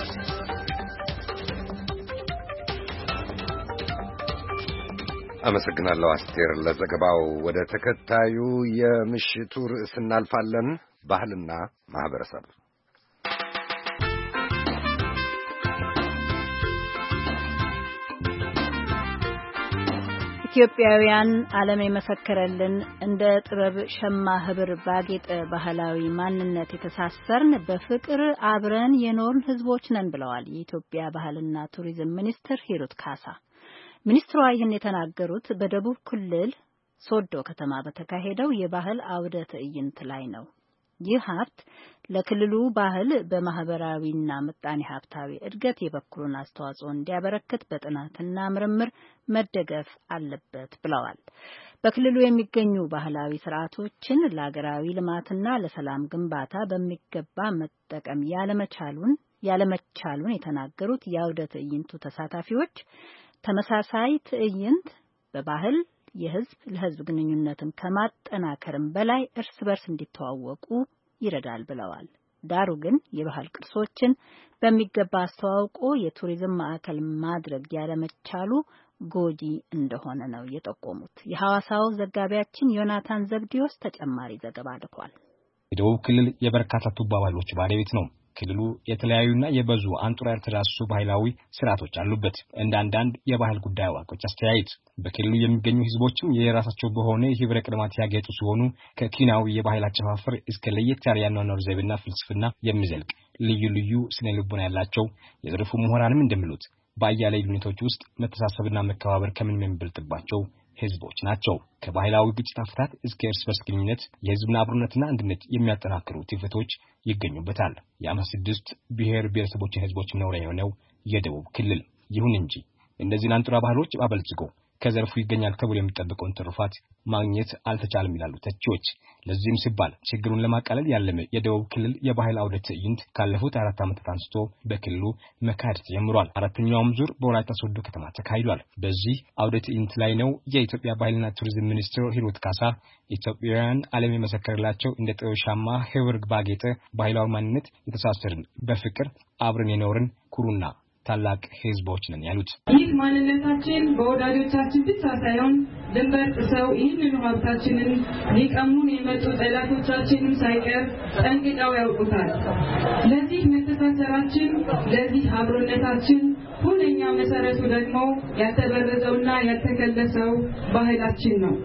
አመሰግናለሁ አስቴር ለዘገባው። ወደ ተከታዩ የምሽቱ ርዕስ እናልፋለን። ባህልና ማህበረሰብ ኢትዮጵያውያን ዓለም የመሰከረልን እንደ ጥበብ ሸማ ህብር ባጌጠ ባህላዊ ማንነት የተሳሰርን በፍቅር አብረን የኖርን ህዝቦች ነን ብለዋል የኢትዮጵያ ባህልና ቱሪዝም ሚኒስትር ሂሩት ካሳ። ሚኒስትሯ ይህን የተናገሩት በደቡብ ክልል ሶዶ ከተማ በተካሄደው የባህል አውደ ትዕይንት ላይ ነው። ይህ ሀብት ለክልሉ ባህል በማህበራዊና ምጣኔ ሀብታዊ እድገት የበኩሉን አስተዋጽኦ እንዲያበረክት በጥናትና ምርምር መደገፍ አለበት ብለዋል። በክልሉ የሚገኙ ባህላዊ ስርዓቶችን ለሀገራዊ ልማትና ለሰላም ግንባታ በሚገባ መጠቀም ያለመቻሉን ያለመቻሉን የተናገሩት የአውደ ትዕይንቱ ተሳታፊዎች ተመሳሳይ ትዕይንት በባህል የህዝብ ለህዝብ ግንኙነትን ከማጠናከርም በላይ እርስ በርስ እንዲተዋወቁ ይረዳል ብለዋል። ዳሩ ግን የባህል ቅርሶችን በሚገባ አስተዋውቆ የቱሪዝም ማዕከል ማድረግ ያለመቻሉ ጎጂ እንደሆነ ነው የጠቆሙት። የሐዋሳው ዘጋቢያችን ዮናታን ዘብዲዮስ ተጨማሪ ዘገባ ልኳል። የደቡብ ክልል የበርካታ ቱባ ባህሎች ባለቤት ነው። ክልሉ የተለያዩና የበዙ አንጡራ ያልተዳሰሱ ባህላዊ ስርዓቶች አሉበት። እንደ አንዳንድ የባህል ጉዳይ አዋቂዎች አስተያየት በክልሉ የሚገኙ ህዝቦችም የራሳቸው በሆነ የህብረ ቀለማት ያጌጡ ሲሆኑ ከኪናዊ የባህል አጨፋፈር እስከ ለየት ያለ የአኗኗር ዘይቤና ፍልስፍና የሚዘልቅ ልዩ ልዩ ስነ ልቦና ያላቸው የዘርፉ ምሁራንም እንደሚሉት በአያሌ ልዩነቶች ውስጥ መተሳሰብና መከባበር ከምን የሚበልጥባቸው ህዝቦች ናቸው። ከባህላዊ ግጭት አፈታት እስከ እርስ በርስ ግንኙነት የህዝብና አብሮነትና አንድነት የሚያጠናክሩ ትውፊቶች ይገኙበታል። የአምሳ ስድስት ብሔር ብሔረሰቦችን ህዝቦች መኖሪያ የሆነው የደቡብ ክልል ይሁን እንጂ እነዚህን አንጡራ ባህሎች አበልጽጎ ከዘርፉ ይገኛል ተብሎ የሚጠበቀውን ትሩፋት ማግኘት አልተቻለም ይላሉ ተቺዎች። ለዚህም ሲባል ችግሩን ለማቃለል ያለመ የደቡብ ክልል የባህል አውደ ትዕይንት ካለፉት አራት ዓመታት አንስቶ በክልሉ መካሄድ ጀምሯል። አራተኛውም ዙር በወላይታ ሶዶ ከተማ ተካሂዷል። በዚህ አውደ ትዕይንት ላይ ነው የኢትዮጵያ ባህልና ቱሪዝም ሚኒስትር ሂሩት ካሳ ኢትዮጵያውያን ዓለም የመሰከረላቸው እንደ ጥበብ ሸማ ህብር ባጌጠ ባህላዊ ማንነት የተሳሰርን በፍቅር አብረን የኖርን ኩሩና ታላቅ ህዝቦች ነን ያሉት። ይህ ማንነታችን በወዳጆቻችን ብቻ ሳይሆን ድንበር ጥሰው ይህንን ሀብታችንን ሊቀሙን የመጡ ጠላቶቻችንም ሳይቀር ጠንቅቀው ያውቁታል። ለዚህ መተሳሰራችን፣ ለዚህ አብሮነታችን ሁነኛ መሰረቱ ደግሞ ያልተበረዘውና ያልተከለሰው ባህላችን ነው።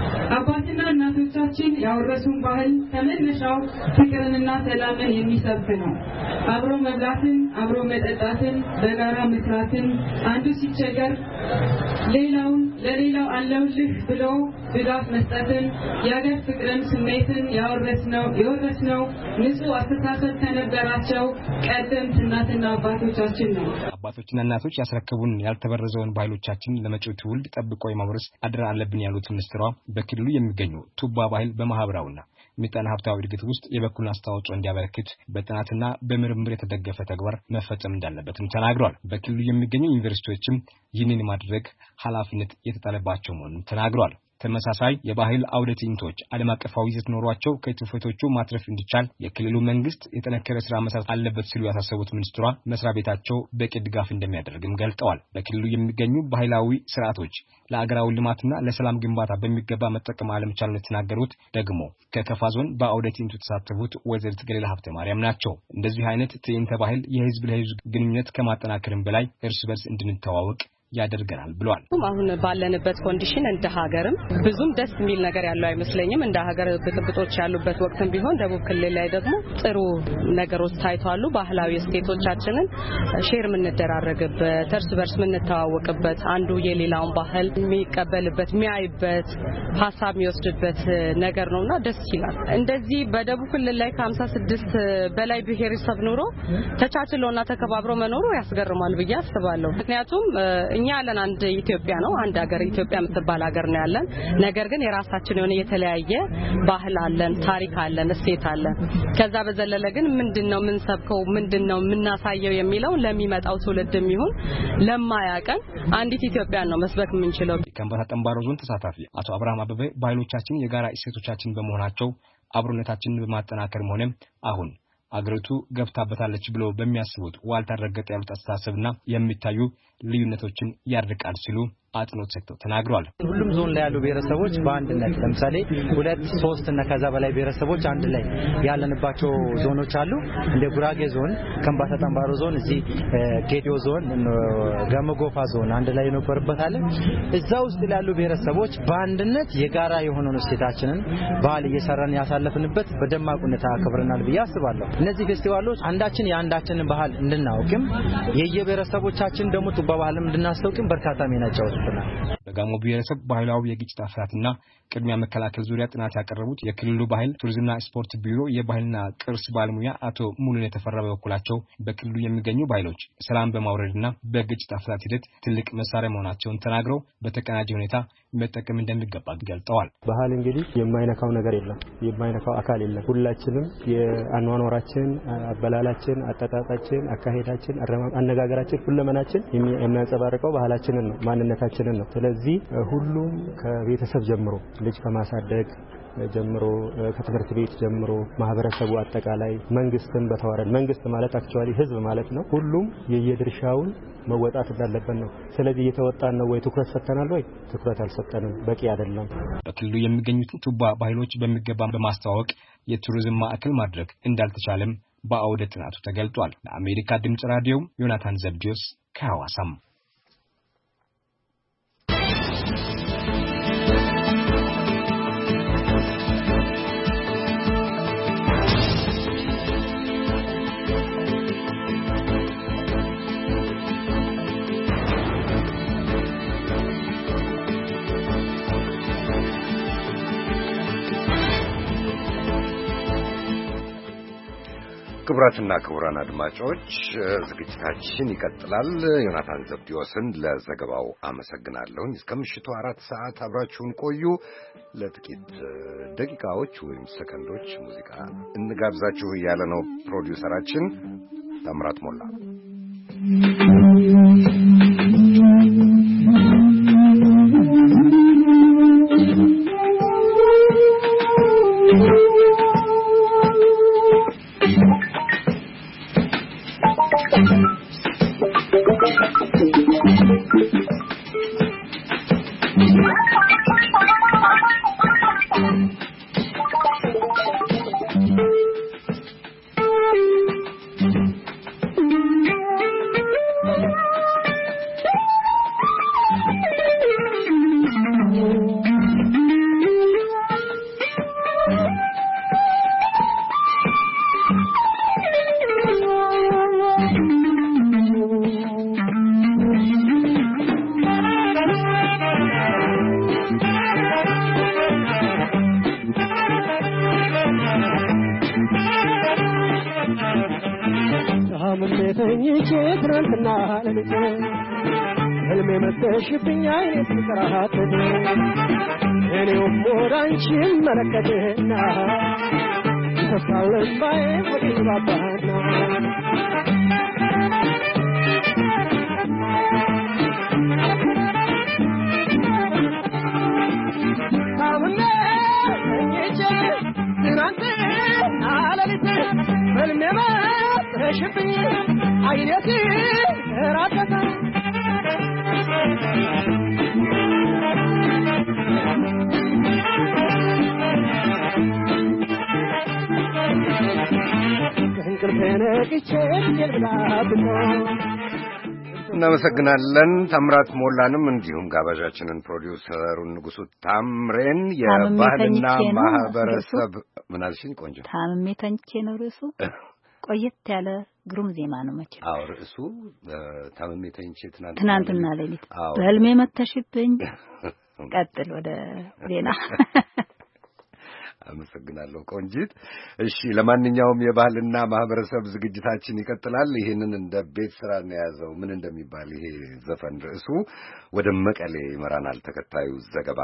አባትና እናቶቻችን ያወረሱን ባህል ከመነሻው ፍቅርንና ሰላምን የሚሰብክ ነው። አብሮ መብላትን፣ አብሮ መጠጣትን፣ በጋራ መስራትን፣ አንዱ ሲቸገር ሌላውን ለሌላው አለውልህ ብሎ ድጋፍ መስጠትን የሀገር ፍቅርን ስሜትን ያወረስነው የወረስነው ንጹህ አስተሳሰብ ከነበራቸው ቀደምት እናትና አባቶቻችን ነው። አባቶችና እናቶች ያስረከቡን ያልተበረዘውን ባህሎቻችን ለመጪው ትውልድ ጠብቆ የማውረስ አደራ አለብን ያሉት ሚኒስትሯ በክልሉ የሚገኙ ቱባ ባህል በማህበራውና ምጣኔ ሀብታዊ እድገት ውስጥ የበኩሉን አስተዋጽኦ እንዲያበረክት በጥናትና በምርምር የተደገፈ ተግባር መፈጸም እንዳለበትም ተናግሯል። በክልሉ የሚገኙ ዩኒቨርሲቲዎችም ይህንን ማድረግ ኃላፊነት የተጣለባቸው መሆኑን ተናግሯል። ተመሳሳይ የባህል አውደ ትዕይንቶች ዓለም አቀፋዊ ይዘት ኖሯቸው ከትውፊቶቹ ማትረፍ እንዲቻል የክልሉ መንግስት የጠነከረ ስራ መስራት አለበት ሲሉ ያሳሰቡት ሚኒስትሯ መስሪያ ቤታቸው በቂ ድጋፍ እንደሚያደርግም ገልጠዋል። በክልሉ የሚገኙ ባህላዊ ስርዓቶች ለአገራዊ ልማትና ለሰላም ግንባታ በሚገባ መጠቀም አለመቻሉን የተናገሩት ደግሞ ከከፋ ዞን በአውደ ትዕይንቱ የተሳተፉት ወይዘሪት ገሊላ ሀብተ ማርያም ናቸው። እንደዚህ አይነት ትዕይንተ ባህል የህዝብ ለህዝብ ግንኙነት ከማጠናከርም በላይ እርስ በርስ እንድንተዋወቅ ያደርገናል ብሏል። አሁን ባለንበት ኮንዲሽን እንደ ሀገርም ብዙም ደስ የሚል ነገር ያለው አይመስለኝም። እንደ ሀገር ብጥብጦች ያሉበት ወቅትም ቢሆን ደቡብ ክልል ላይ ደግሞ ጥሩ ነገሮች ታይቷሉ። ባህላዊ ስቴቶቻችንን ሼር የምንደራረግበት እርስ በርስ የምንተዋወቅበት አንዱ የሌላውን ባህል የሚቀበልበት የሚያይበት ሀሳብ የሚወስድበት ነገር ነውና ደስ ይላል። እንደዚህ በደቡብ ክልል ላይ ከሀምሳ ስድስት በላይ ብሔረሰብ ኑሮ ተቻችሎና ተከባብሮ መኖሩ ያስገርማል ብዬ አስባለሁ። ምክንያቱም እኛ ያለን አንድ ኢትዮጵያ ነው፣ አንድ ሀገር ኢትዮጵያ የምትባል ሀገር ነው ያለን። ነገር ግን የራሳችን የሆነ የተለያየ ባህል አለን፣ ታሪክ አለን፣ እሴት አለን። ከዛ በዘለለ ግን ምንድነው ምን ሰብከው ምንድነው ምናሳየው የሚለው ለሚመጣው ትውልድም ይሁን ለማያቀን አንዲት ኢትዮጵያን ነው መስበክ የምንችለው። ከምባታ ጠምባሮ ዞን ተሳታፊ አቶ አብርሃም አበበ ባህሎቻችን የጋራ እሴቶቻችን በመሆናቸው አብሮነታችንን በማጠናከርም ሆነ አሁን አገሪቱ ገብታበታለች ብሎ በሚያስቡት ዋልታ ረገጥ ያሉት አስተሳሰብና የሚታዩ ልዩነቶችን ያርቃል ሲሉ አጥኖት ሰጥተው ተናግሯል። ሁሉም ዞን ላይ ያሉ ብሔረሰቦች በአንድነት ለምሳሌ ሁለት ሶስት እና ከዛ በላይ ብሔረሰቦች አንድ ላይ ያለንባቸው ዞኖች አሉ። እንደ ጉራጌ ዞን፣ ከምባታ ጠምባሮ ዞን፣ እዚህ ጌዲዮ ዞን፣ ጋሞጎፋ ዞን አንድ ላይ ነበርበታል። እዛ ውስጥ ያሉ ብሔረሰቦች በአንድነት የጋራ የሆነውን እሴታችንን ባህል እየሰራን ያሳለፍንበት በደማቅ ሁኔታ አክብረናል ብዬ አስባለሁ። እነዚህ ፌስቲቫሎች አንዳችን የአንዳችንን ባህል እንድናውቅም የየብሔረሰቦቻችን ደግሞ ቱባ ባህልም እንድናስተውቅም በርካታ ሚና ይጫወታል። በጋሞ ብሔረሰብ ባህላዊ የግጭት አፈታትና ቅድሚያ መከላከል ዙሪያ ጥናት ያቀረቡት የክልሉ ባህል ቱሪዝምና ስፖርት ቢሮ የባህልና ቅርስ ባለሙያ አቶ ሙሉኔ ተፈራ በኩላቸው በክልሉ የሚገኙ ባህሎች ሰላም በማውረድና በግጭት አፈታት ሂደት ትልቅ መሳሪያ መሆናቸውን ተናግረው በተቀናጀ ሁኔታ መጠቀም እንደሚገባ ገልጠዋል። ባህል እንግዲህ የማይነካው ነገር የለም፣ የማይነካው አካል የለም። ሁላችንም የአኗኗራችን፣ አበላላችን፣ አጠጣጣችን፣ አካሄዳችን፣ አነጋገራችን፣ ሁለመናችን የሚያንጸባርቀው ባህላችንን ነው፣ ማንነታችንን ነው። ስለዚህ ሁሉም ከቤተሰብ ጀምሮ ልጅ ከማሳደግ ጀምሮ ከትምህርት ቤት ጀምሮ ማህበረሰቡ አጠቃላይ መንግስትን በተዋረድ መንግስት ማለት አክቹአሊ ህዝብ ማለት ነው። ሁሉም የየድርሻውን መወጣት እንዳለበት ነው። ስለዚህ እየተወጣን ነው ወይ ትኩረት ሰጥተናል ወይ? ትኩረት አልሰጠንም፣ በቂ አይደለም። በክልሉ የሚገኙትን ቱባ ባህሎች በሚገባ በማስተዋወቅ የቱሪዝም ማዕከል ማድረግ እንዳልተቻለም በአውደ ጥናቱ ተገልጧል። ለአሜሪካ ድምጽ ራዲዮ ዮናታን ዘብዲዮስ ከሐዋሳም ክቡራትና ክቡራን አድማጮች ዝግጅታችን ይቀጥላል። ዮናታን ዘብዲዮስን ለዘገባው አመሰግናለሁ። እስከ ምሽቱ አራት ሰዓት አብራችሁን ቆዩ። ለጥቂት ደቂቃዎች ወይም ሰከንዶች ሙዚቃ እንጋብዛችሁ እያለ ነው ፕሮዲውሰራችን ታምራት ሞላ። ታምሜ ተኝቼ ትናንትና ሌሊት ህልሜ መተሽብኝ አይኔ ተንከራተተ እኔውም ወደ አንቺ መለከትና ይፈሳል እንባዬ ወዲህ ባባና ታምሜ ተኝቼ ትናንትና ሌሊት ህልሜ መተሽብኝ አይኔ ተንከራተተ እናመሰግናለን ታምራት ሞላንም እንዲሁም ጋባዣችንን ፕሮዲውሰሩን ንጉሱ ታምሬን የባህልና ማህበረሰብ ምናልሽኝ ቆንጆ ታምሜ ተኝቼ ነው ርዕሱ ቆየት ያለ ግሩም ዜማ ነው መቼ አዎ ርዕሱ ታምሜ ተኝቼ ትናንትና ትናንትና ሌሊት በህልሜ መተሽብኝ ቀጥል ወደ ዜና አመሰግናለሁ ቆንጂት እሺ ለማንኛውም የባህልና ማህበረሰብ ዝግጅታችን ይቀጥላል ይሄንን እንደ ቤት ስራ ነው ያዘው ምን እንደሚባል ይሄ ዘፈን ርዕሱ ወደ መቀሌ ይመራናል ተከታዩ ዘገባ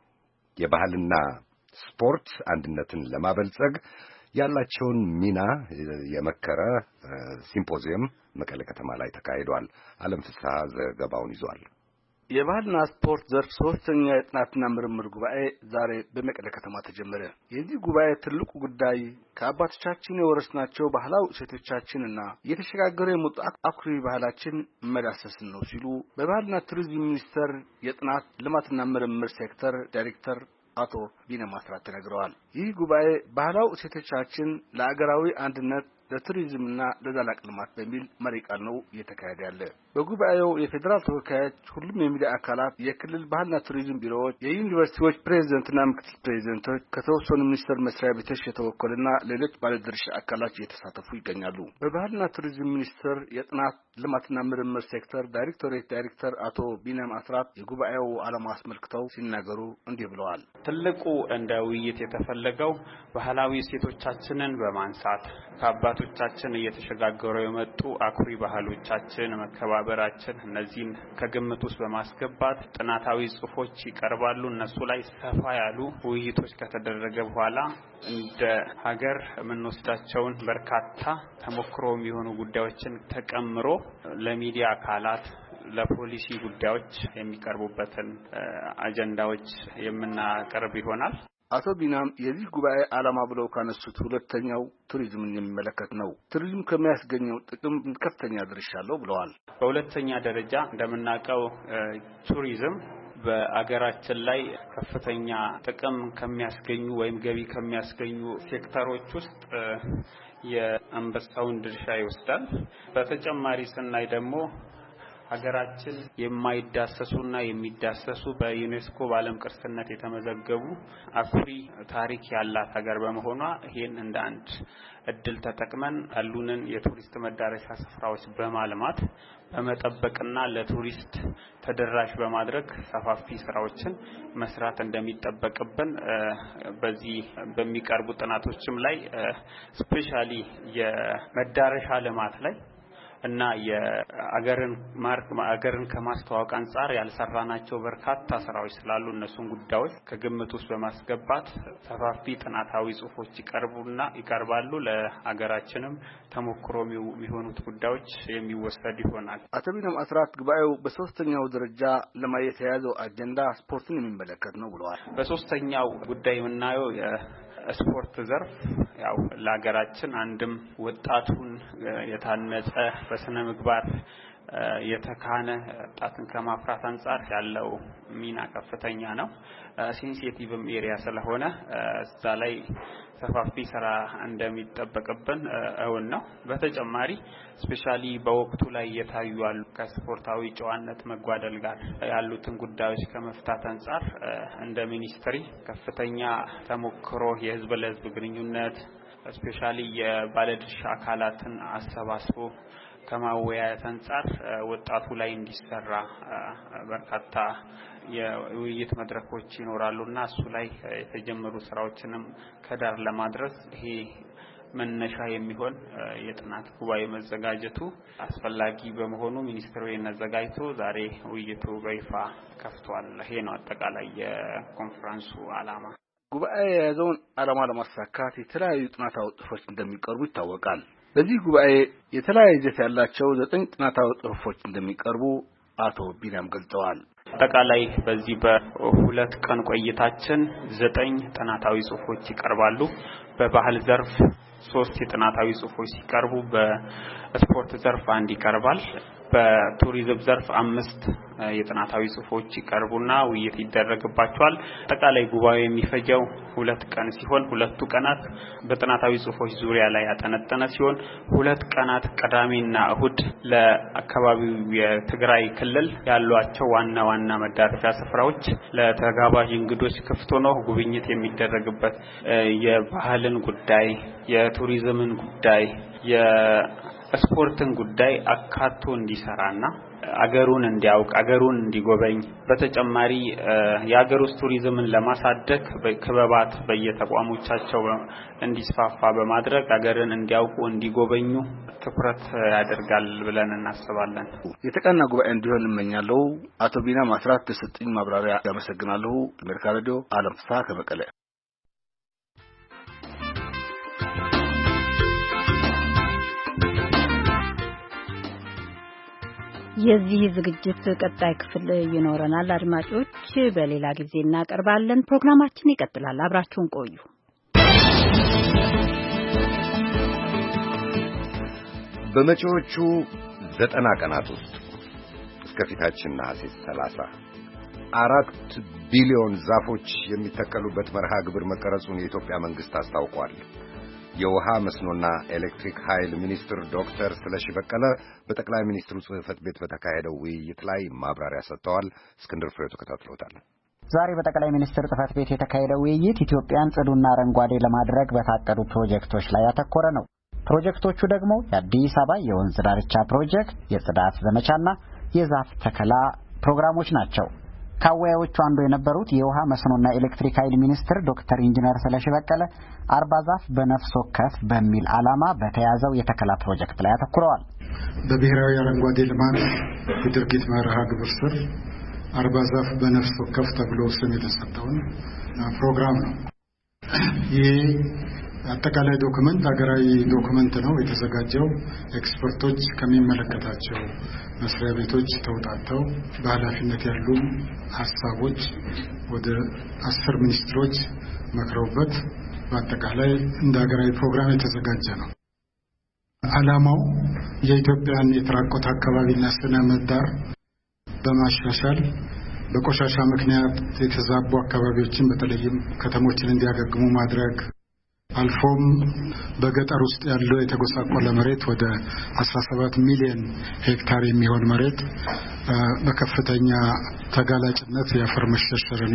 የባህልና ስፖርት አንድነትን ለማበልጸግ ያላቸውን ሚና የመከረ ሲምፖዚየም መቀሌ ከተማ ላይ ተካሂዷል አለም ፍስሐ ዘገባውን ይዟል የባህልና ስፖርት ዘርፍ ሶስተኛ የጥናትና ምርምር ጉባኤ ዛሬ በመቀሌ ከተማ ተጀመረ። የዚህ ጉባኤ ትልቁ ጉዳይ ከአባቶቻችን የወረስናቸው ባህላዊ እሴቶቻችንና እየተሸጋገረ የመጡ አኩሪ ባህላችን መዳሰስን ነው ሲሉ በባህልና ቱሪዝም ሚኒስቴር የጥናት ልማትና ምርምር ሴክተር ዳይሬክተር አቶ ቢነ ማስራት ተናግረዋል። ይህ ጉባኤ ባህላዊ እሴቶቻችን ለአገራዊ አንድነት ለቱሪዝምና ለዘላቂ ልማት በሚል መሪ ቃል ነው እየተካሄደ ያለ። በጉባኤው የፌዴራል ተወካዮች፣ ሁሉም የሚዲያ አካላት፣ የክልል ባህልና ቱሪዝም ቢሮዎች፣ የዩኒቨርሲቲዎች ፕሬዝዳንትና ምክትል ፕሬዝዳንቶች፣ ከተወሰኑ ሚኒስቴር መስሪያ ቤቶች የተወከሉና ሌሎች ባለድርሻ አካላት እየተሳተፉ ይገኛሉ። በባህልና ቱሪዝም ሚኒስቴር የጥናት ልማትና ምርምር ሴክተር ዳይሬክቶሬት ዳይሬክተር አቶ ቢነም አስራት የጉባኤው ዓላማ አስመልክተው ሲናገሩ እንዲህ ብለዋል። ትልቁ እንደ ውይይት የተፈለገው ባህላዊ እሴቶቻችንን በማንሳት ከአባቶቻችን እየተሸጋገሩ የመጡ አኩሪ ባህሎቻችን መከባበራችን እነዚህን ከግምት ውስጥ በማስገባት ጥናታዊ ጽሑፎች ይቀርባሉ። እነሱ ላይ ሰፋ ያሉ ውይይቶች ከተደረገ በኋላ እንደ ሀገር የምንወስዳቸውን በርካታ ተሞክሮ የሚሆኑ ጉዳዮችን ተቀምሮ ለሚዲያ አካላት ለፖሊሲ ጉዳዮች የሚቀርቡበትን አጀንዳዎች የምናቀርብ ይሆናል። አቶ ቢናም የዚህ ጉባኤ ዓላማ ብለው ካነሱት ሁለተኛው ቱሪዝምን የሚመለከት ነው። ቱሪዝም ከሚያስገኘው ጥቅም ከፍተኛ ድርሻ አለው ብለዋል። በሁለተኛ ደረጃ እንደምናውቀው ቱሪዝም በአገራችን ላይ ከፍተኛ ጥቅም ከሚያስገኙ ወይም ገቢ ከሚያስገኙ ሴክተሮች ውስጥ የአንበሳውን ድርሻ ይወስዳል። በተጨማሪ ስናይ ደግሞ ሀገራችን የማይዳሰሱና የሚዳሰሱ በዩኔስኮ በዓለም ቅርስነት የተመዘገቡ አኩሪ ታሪክ ያላት ሀገር በመሆኗ ይሄን እንደ አንድ እድል ተጠቅመን ያሉንን የቱሪስት መዳረሻ ስፍራዎች በማልማት በመጠበቅና ለቱሪስት ተደራሽ በማድረግ ሰፋፊ ስራዎችን መስራት እንደሚጠበቅብን በዚህ በሚቀርቡ ጥናቶችም ላይ ስፔሻሊ የመዳረሻ ልማት ላይ እና የአገርን ማርክ አገርን ከማስተዋወቅ አንፃር ያልሰራናቸው በርካታ ስራዎች ስላሉ እነሱን ጉዳዮች ከግምት ውስጥ በማስገባት ሰፋፊ ጥናታዊ ጽሑፎች ይቀርቡና ይቀርባሉ። ለሀገራችንም ተሞክሮ የሚሆኑት ጉዳዮች የሚወሰድ ይሆናል። አቶ ቢነም አስራት ጉባኤው በሶስተኛው ደረጃ ለማየት የያዘው አጀንዳ ስፖርትን የሚመለከት ነው ብለዋል። በሶስተኛው ጉዳይ የምናየው ስፖርት ዘርፍ ያው ለሀገራችን አንድም ወጣቱን የታነጸ በስነ ምግባር የተካነ ወጣትን ከማፍራት አንፃር ያለው ሚና ከፍተኛ ነው። ሴንሲቲቭም ኤሪያ ስለሆነ እዛ ላይ ሰፋፊ ስራ እንደሚጠበቅብን እውን ነው። በተጨማሪ ስፔሻሊ በወቅቱ ላይ የታዩ ያሉ ከስፖርታዊ ጨዋነት መጓደል ጋር ያሉትን ጉዳዮች ከመፍታት አንፃር እንደ ሚኒስትሪ ከፍተኛ ተሞክሮ የህዝብ ለህዝብ ግንኙነት ስፔሻሊ የባለድርሻ አካላትን አሰባስቦ ከማወያየት አንፃር ወጣቱ ላይ እንዲሰራ በርካታ የውይይት መድረኮች ይኖራሉና እሱ ላይ የተጀመሩ ስራዎችንም ከዳር ለማድረስ ይሄ መነሻ የሚሆን የጥናት ጉባኤ መዘጋጀቱ አስፈላጊ በመሆኑ ሚኒስትሩ የነዘጋጅቶ ዛሬ ውይይቱ በይፋ ከፍቷል። ይሄ ነው አጠቃላይ የኮንፈረንሱ ዓላማ። ጉባኤ የያዘውን ዓላማ ለማሳካት የተለያዩ ጥናታዊ ጽሑፎች እንደሚቀርቡ ይታወቃል። በዚህ ጉባኤ የተለያዩ ይዘት ያላቸው ዘጠኝ ጥናታዊ ጽሑፎች እንደሚቀርቡ አቶ ቢናም ገልጸዋል። አጠቃላይ በዚህ በሁለት ቀን ቆይታችን ዘጠኝ ጥናታዊ ጽሑፎች ይቀርባሉ። በባህል ዘርፍ ሶስት የጥናታዊ ጽሑፎች ሲቀርቡ በስፖርት ዘርፍ አንድ ይቀርባል። በቱሪዝም ዘርፍ አምስት የጥናታዊ ጽሑፎች ይቀርቡና ውይይት ይደረግባቸዋል። አጠቃላይ ጉባኤው የሚፈጀው ሁለት ቀን ሲሆን ሁለቱ ቀናት በጥናታዊ ጽሑፎች ዙሪያ ላይ ያጠነጠነ ሲሆን ሁለት ቀናት ቅዳሜና እሁድ ለአካባቢው የትግራይ ክልል ያሏቸው ዋና ዋና መዳረሻ ስፍራዎች ለተጋባዥ እንግዶች ክፍት ሆነው ጉብኝት የሚደረግበት የባህልን ጉዳይ፣ የቱሪዝምን ጉዳይ፣ የስፖርትን ጉዳይ አካቶ እንዲሰራና አገሩን እንዲያውቅ አገሩን እንዲጎበኝ በተጨማሪ የአገር ውስጥ ቱሪዝምን ለማሳደግ በክበባት በየተቋሞቻቸው እንዲስፋፋ በማድረግ አገርን እንዲያውቁ እንዲጎበኙ ትኩረት ያደርጋል ብለን እናስባለን። የተቀና ጉባኤ እንዲሆን እመኛለሁ። አቶ ቢና ማስራት ተሰጥኝ ማብራሪያ ያመሰግናለሁ። አሜሪካ ሬዲዮ አለም ፍስሐ ከመቀለ። የዚህ ዝግጅት ቀጣይ ክፍል ይኖረናል። አድማጮች በሌላ ጊዜ እናቀርባለን። ፕሮግራማችን ይቀጥላል። አብራችሁን ቆዩ። በመጪዎቹ ዘጠና ቀናት ውስጥ እስከ ፊታችን ነሐሴ ሰላሳ አራት ቢሊዮን ዛፎች የሚተከሉበት መርሃ ግብር መቀረጹን የኢትዮጵያ መንግስት አስታውቋል። የውሃ መስኖና ኤሌክትሪክ ኃይል ሚኒስትር ዶክተር ስለሺ በቀለ በጠቅላይ ሚኒስትሩ ጽሕፈት ቤት በተካሄደው ውይይት ላይ ማብራሪያ ሰጥተዋል። እስክንድር ፍሬው ተከታትሎታል። ዛሬ በጠቅላይ ሚኒስትር ጽሕፈት ቤት የተካሄደው ውይይት ኢትዮጵያን ጽዱና አረንጓዴ ለማድረግ በታቀዱ ፕሮጀክቶች ላይ ያተኮረ ነው። ፕሮጀክቶቹ ደግሞ የአዲስ አበባ የወንዝ ዳርቻ ፕሮጀክት፣ የጽዳት ዘመቻና የዛፍ ተከላ ፕሮግራሞች ናቸው። ከአወያዮቹ አንዱ የነበሩት የውሃ መስኖና ኤሌክትሪክ ኃይል ሚኒስትር ዶክተር ኢንጂነር ስለሺ በቀለ አርባ ዛፍ በነፍስ ወከፍ በሚል ዓላማ በተያዘው የተከላ ፕሮጀክት ላይ አተኩረዋል። በብሔራዊ አረንጓዴ ልማት የድርጊት መርሃ ግብር ስር አርባ ዛፍ በነፍስ ወከፍ ተብሎ ስም የተሰጠውን ፕሮግራም ነው። ይህ አጠቃላይ ዶክመንት ሀገራዊ ዶክመንት ነው። የተዘጋጀው ኤክስፐርቶች ከሚመለከታቸው መስሪያ ቤቶች ተውጣጥተው በኃላፊነት ያሉ ሀሳቦች ወደ አስር ሚኒስትሮች መክረውበት በአጠቃላይ እንደ ሀገራዊ ፕሮግራም የተዘጋጀ ነው። ዓላማው የኢትዮጵያን የተራቆተ አካባቢና ስነ ምህዳር በማሻሻል በቆሻሻ ምክንያት የተዛቡ አካባቢዎችን በተለይም ከተሞችን እንዲያገግሙ ማድረግ፣ አልፎም በገጠር ውስጥ ያለው የተጎሳቆለ መሬት ወደ አስራ ሰባት ሚሊዮን ሄክታር የሚሆን መሬት በከፍተኛ ተጋላጭነት የአፈር መሸርሸርና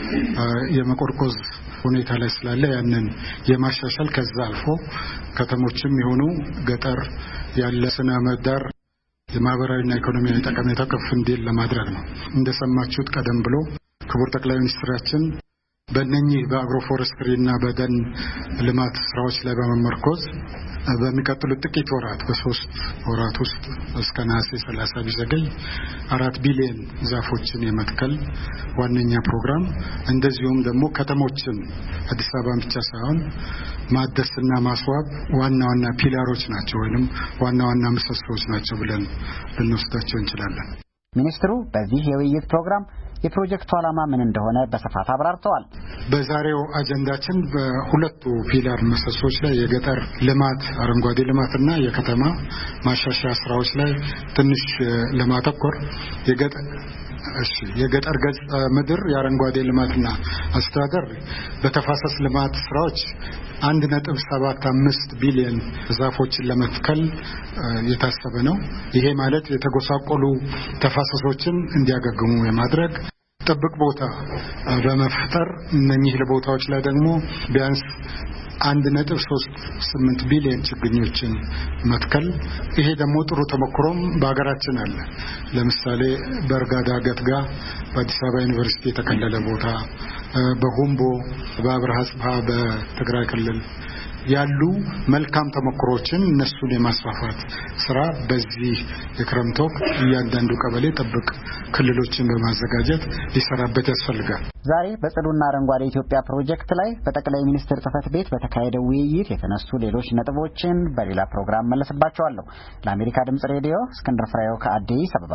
የመቆርቆዝ ሁኔታ ላይ ስላለ ያንን የማሻሻል ከዛ አልፎ ከተሞችም የሆኑ ገጠር ያለ ስነ ምህዳር የማህበራዊና ኢኮኖሚያዊ ጠቀሜታ ከፍ እንዲል ለማድረግ ነው። እንደሰማችሁት ቀደም ብሎ ክቡር ጠቅላይ ሚኒስትራችን በእነኚህ በአግሮፎረስትሪና በደን ልማት ስራዎች ላይ በመመርኮዝ በሚቀጥሉት ጥቂት ወራት በሶስት ወራት ውስጥ እስከ ነሐሴ ሰላሳ ቢዘገይ አራት ቢሊዮን ዛፎችን የመትከል ዋነኛ ፕሮግራም፣ እንደዚሁም ደግሞ ከተሞችን አዲስ አበባን ብቻ ሳይሆን ማደስና ማስዋብ ዋና ዋና ፒላሮች ናቸው ወይንም ዋና ዋና ምሰሶዎች ናቸው ብለን ልንወስዳቸው እንችላለን። ሚኒስትሩ በዚህ የውይይት ፕሮግራም የፕሮጀክቱ ዓላማ ምን እንደሆነ በስፋት አብራርተዋል። በዛሬው አጀንዳችን በሁለቱ ፒላር ምሰሶች ላይ የገጠር ልማት አረንጓዴ ልማትና የከተማ ማሻሻያ ስራዎች ላይ ትንሽ ለማተኮር የገጠር እሺ የገጠር ገጽ ምድር የአረንጓዴ ልማትና አስተዳደር በተፋሰስ ልማት ስራዎች አንድ ነጥብ ሰባት አምስት ቢሊዮን ዛፎችን ለመትከል የታሰበ ነው። ይሄ ማለት የተጎሳቆሉ ተፋሰሶችን እንዲያገግሙ የማድረግ ጥብቅ ቦታ በመፍጠር እነኚህ ቦታዎች ላይ ደግሞ ቢያንስ አንድ ነጥብ ሶስት ስምንት ቢሊዮን ችግኞችን መትከል። ይሄ ደግሞ ጥሩ ተሞክሮም በአገራችን አለ። ለምሳሌ በእርጋዳ ገትጋ በአዲስ አበባ ዩኒቨርሲቲ የተከለለ ቦታ፣ በሁምቦ በአብርሃ ጽብሃ በትግራይ ክልል ያሉ መልካም ተሞክሮችን እነሱን የማስፋፋት ስራ በዚህ የክረምት ወቅት እያንዳንዱ ቀበሌ ጥብቅ ክልሎችን በማዘጋጀት ሊሰራበት ያስፈልጋል። ዛሬ በጽዱና አረንጓዴ ኢትዮጵያ ፕሮጀክት ላይ በጠቅላይ ሚኒስትር ጽሕፈት ቤት በተካሄደው ውይይት የተነሱ ሌሎች ነጥቦችን በሌላ ፕሮግራም መለስባቸዋለሁ። ለአሜሪካ ድምጽ ሬዲዮ እስክንድር ፍሬው ከአዲስ አበባ።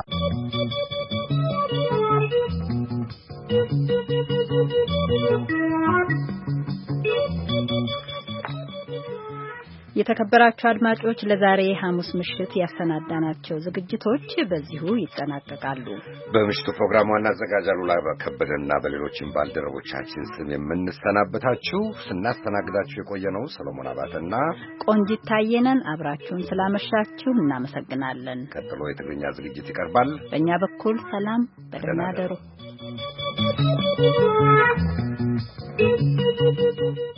የተከበራችሁ አድማጮች ለዛሬ ሐሙስ ምሽት ያሰናዳናቸው ዝግጅቶች በዚሁ ይጠናቀቃሉ። በምሽቱ ፕሮግራም ዋና አዘጋጅ አሉላ ከበደና በሌሎችም ባልደረቦቻችን ስም የምንሰናበታችሁ ስናስተናግዳችሁ የቆየነው ሰሎሞን አባተና ቆንጂት ታየነን። አብራችሁን ስላመሻችሁ እናመሰግናለን። ቀጥሎ የትግርኛ ዝግጅት ይቀርባል። በእኛ በኩል ሰላም፣ በደህና ደሩ።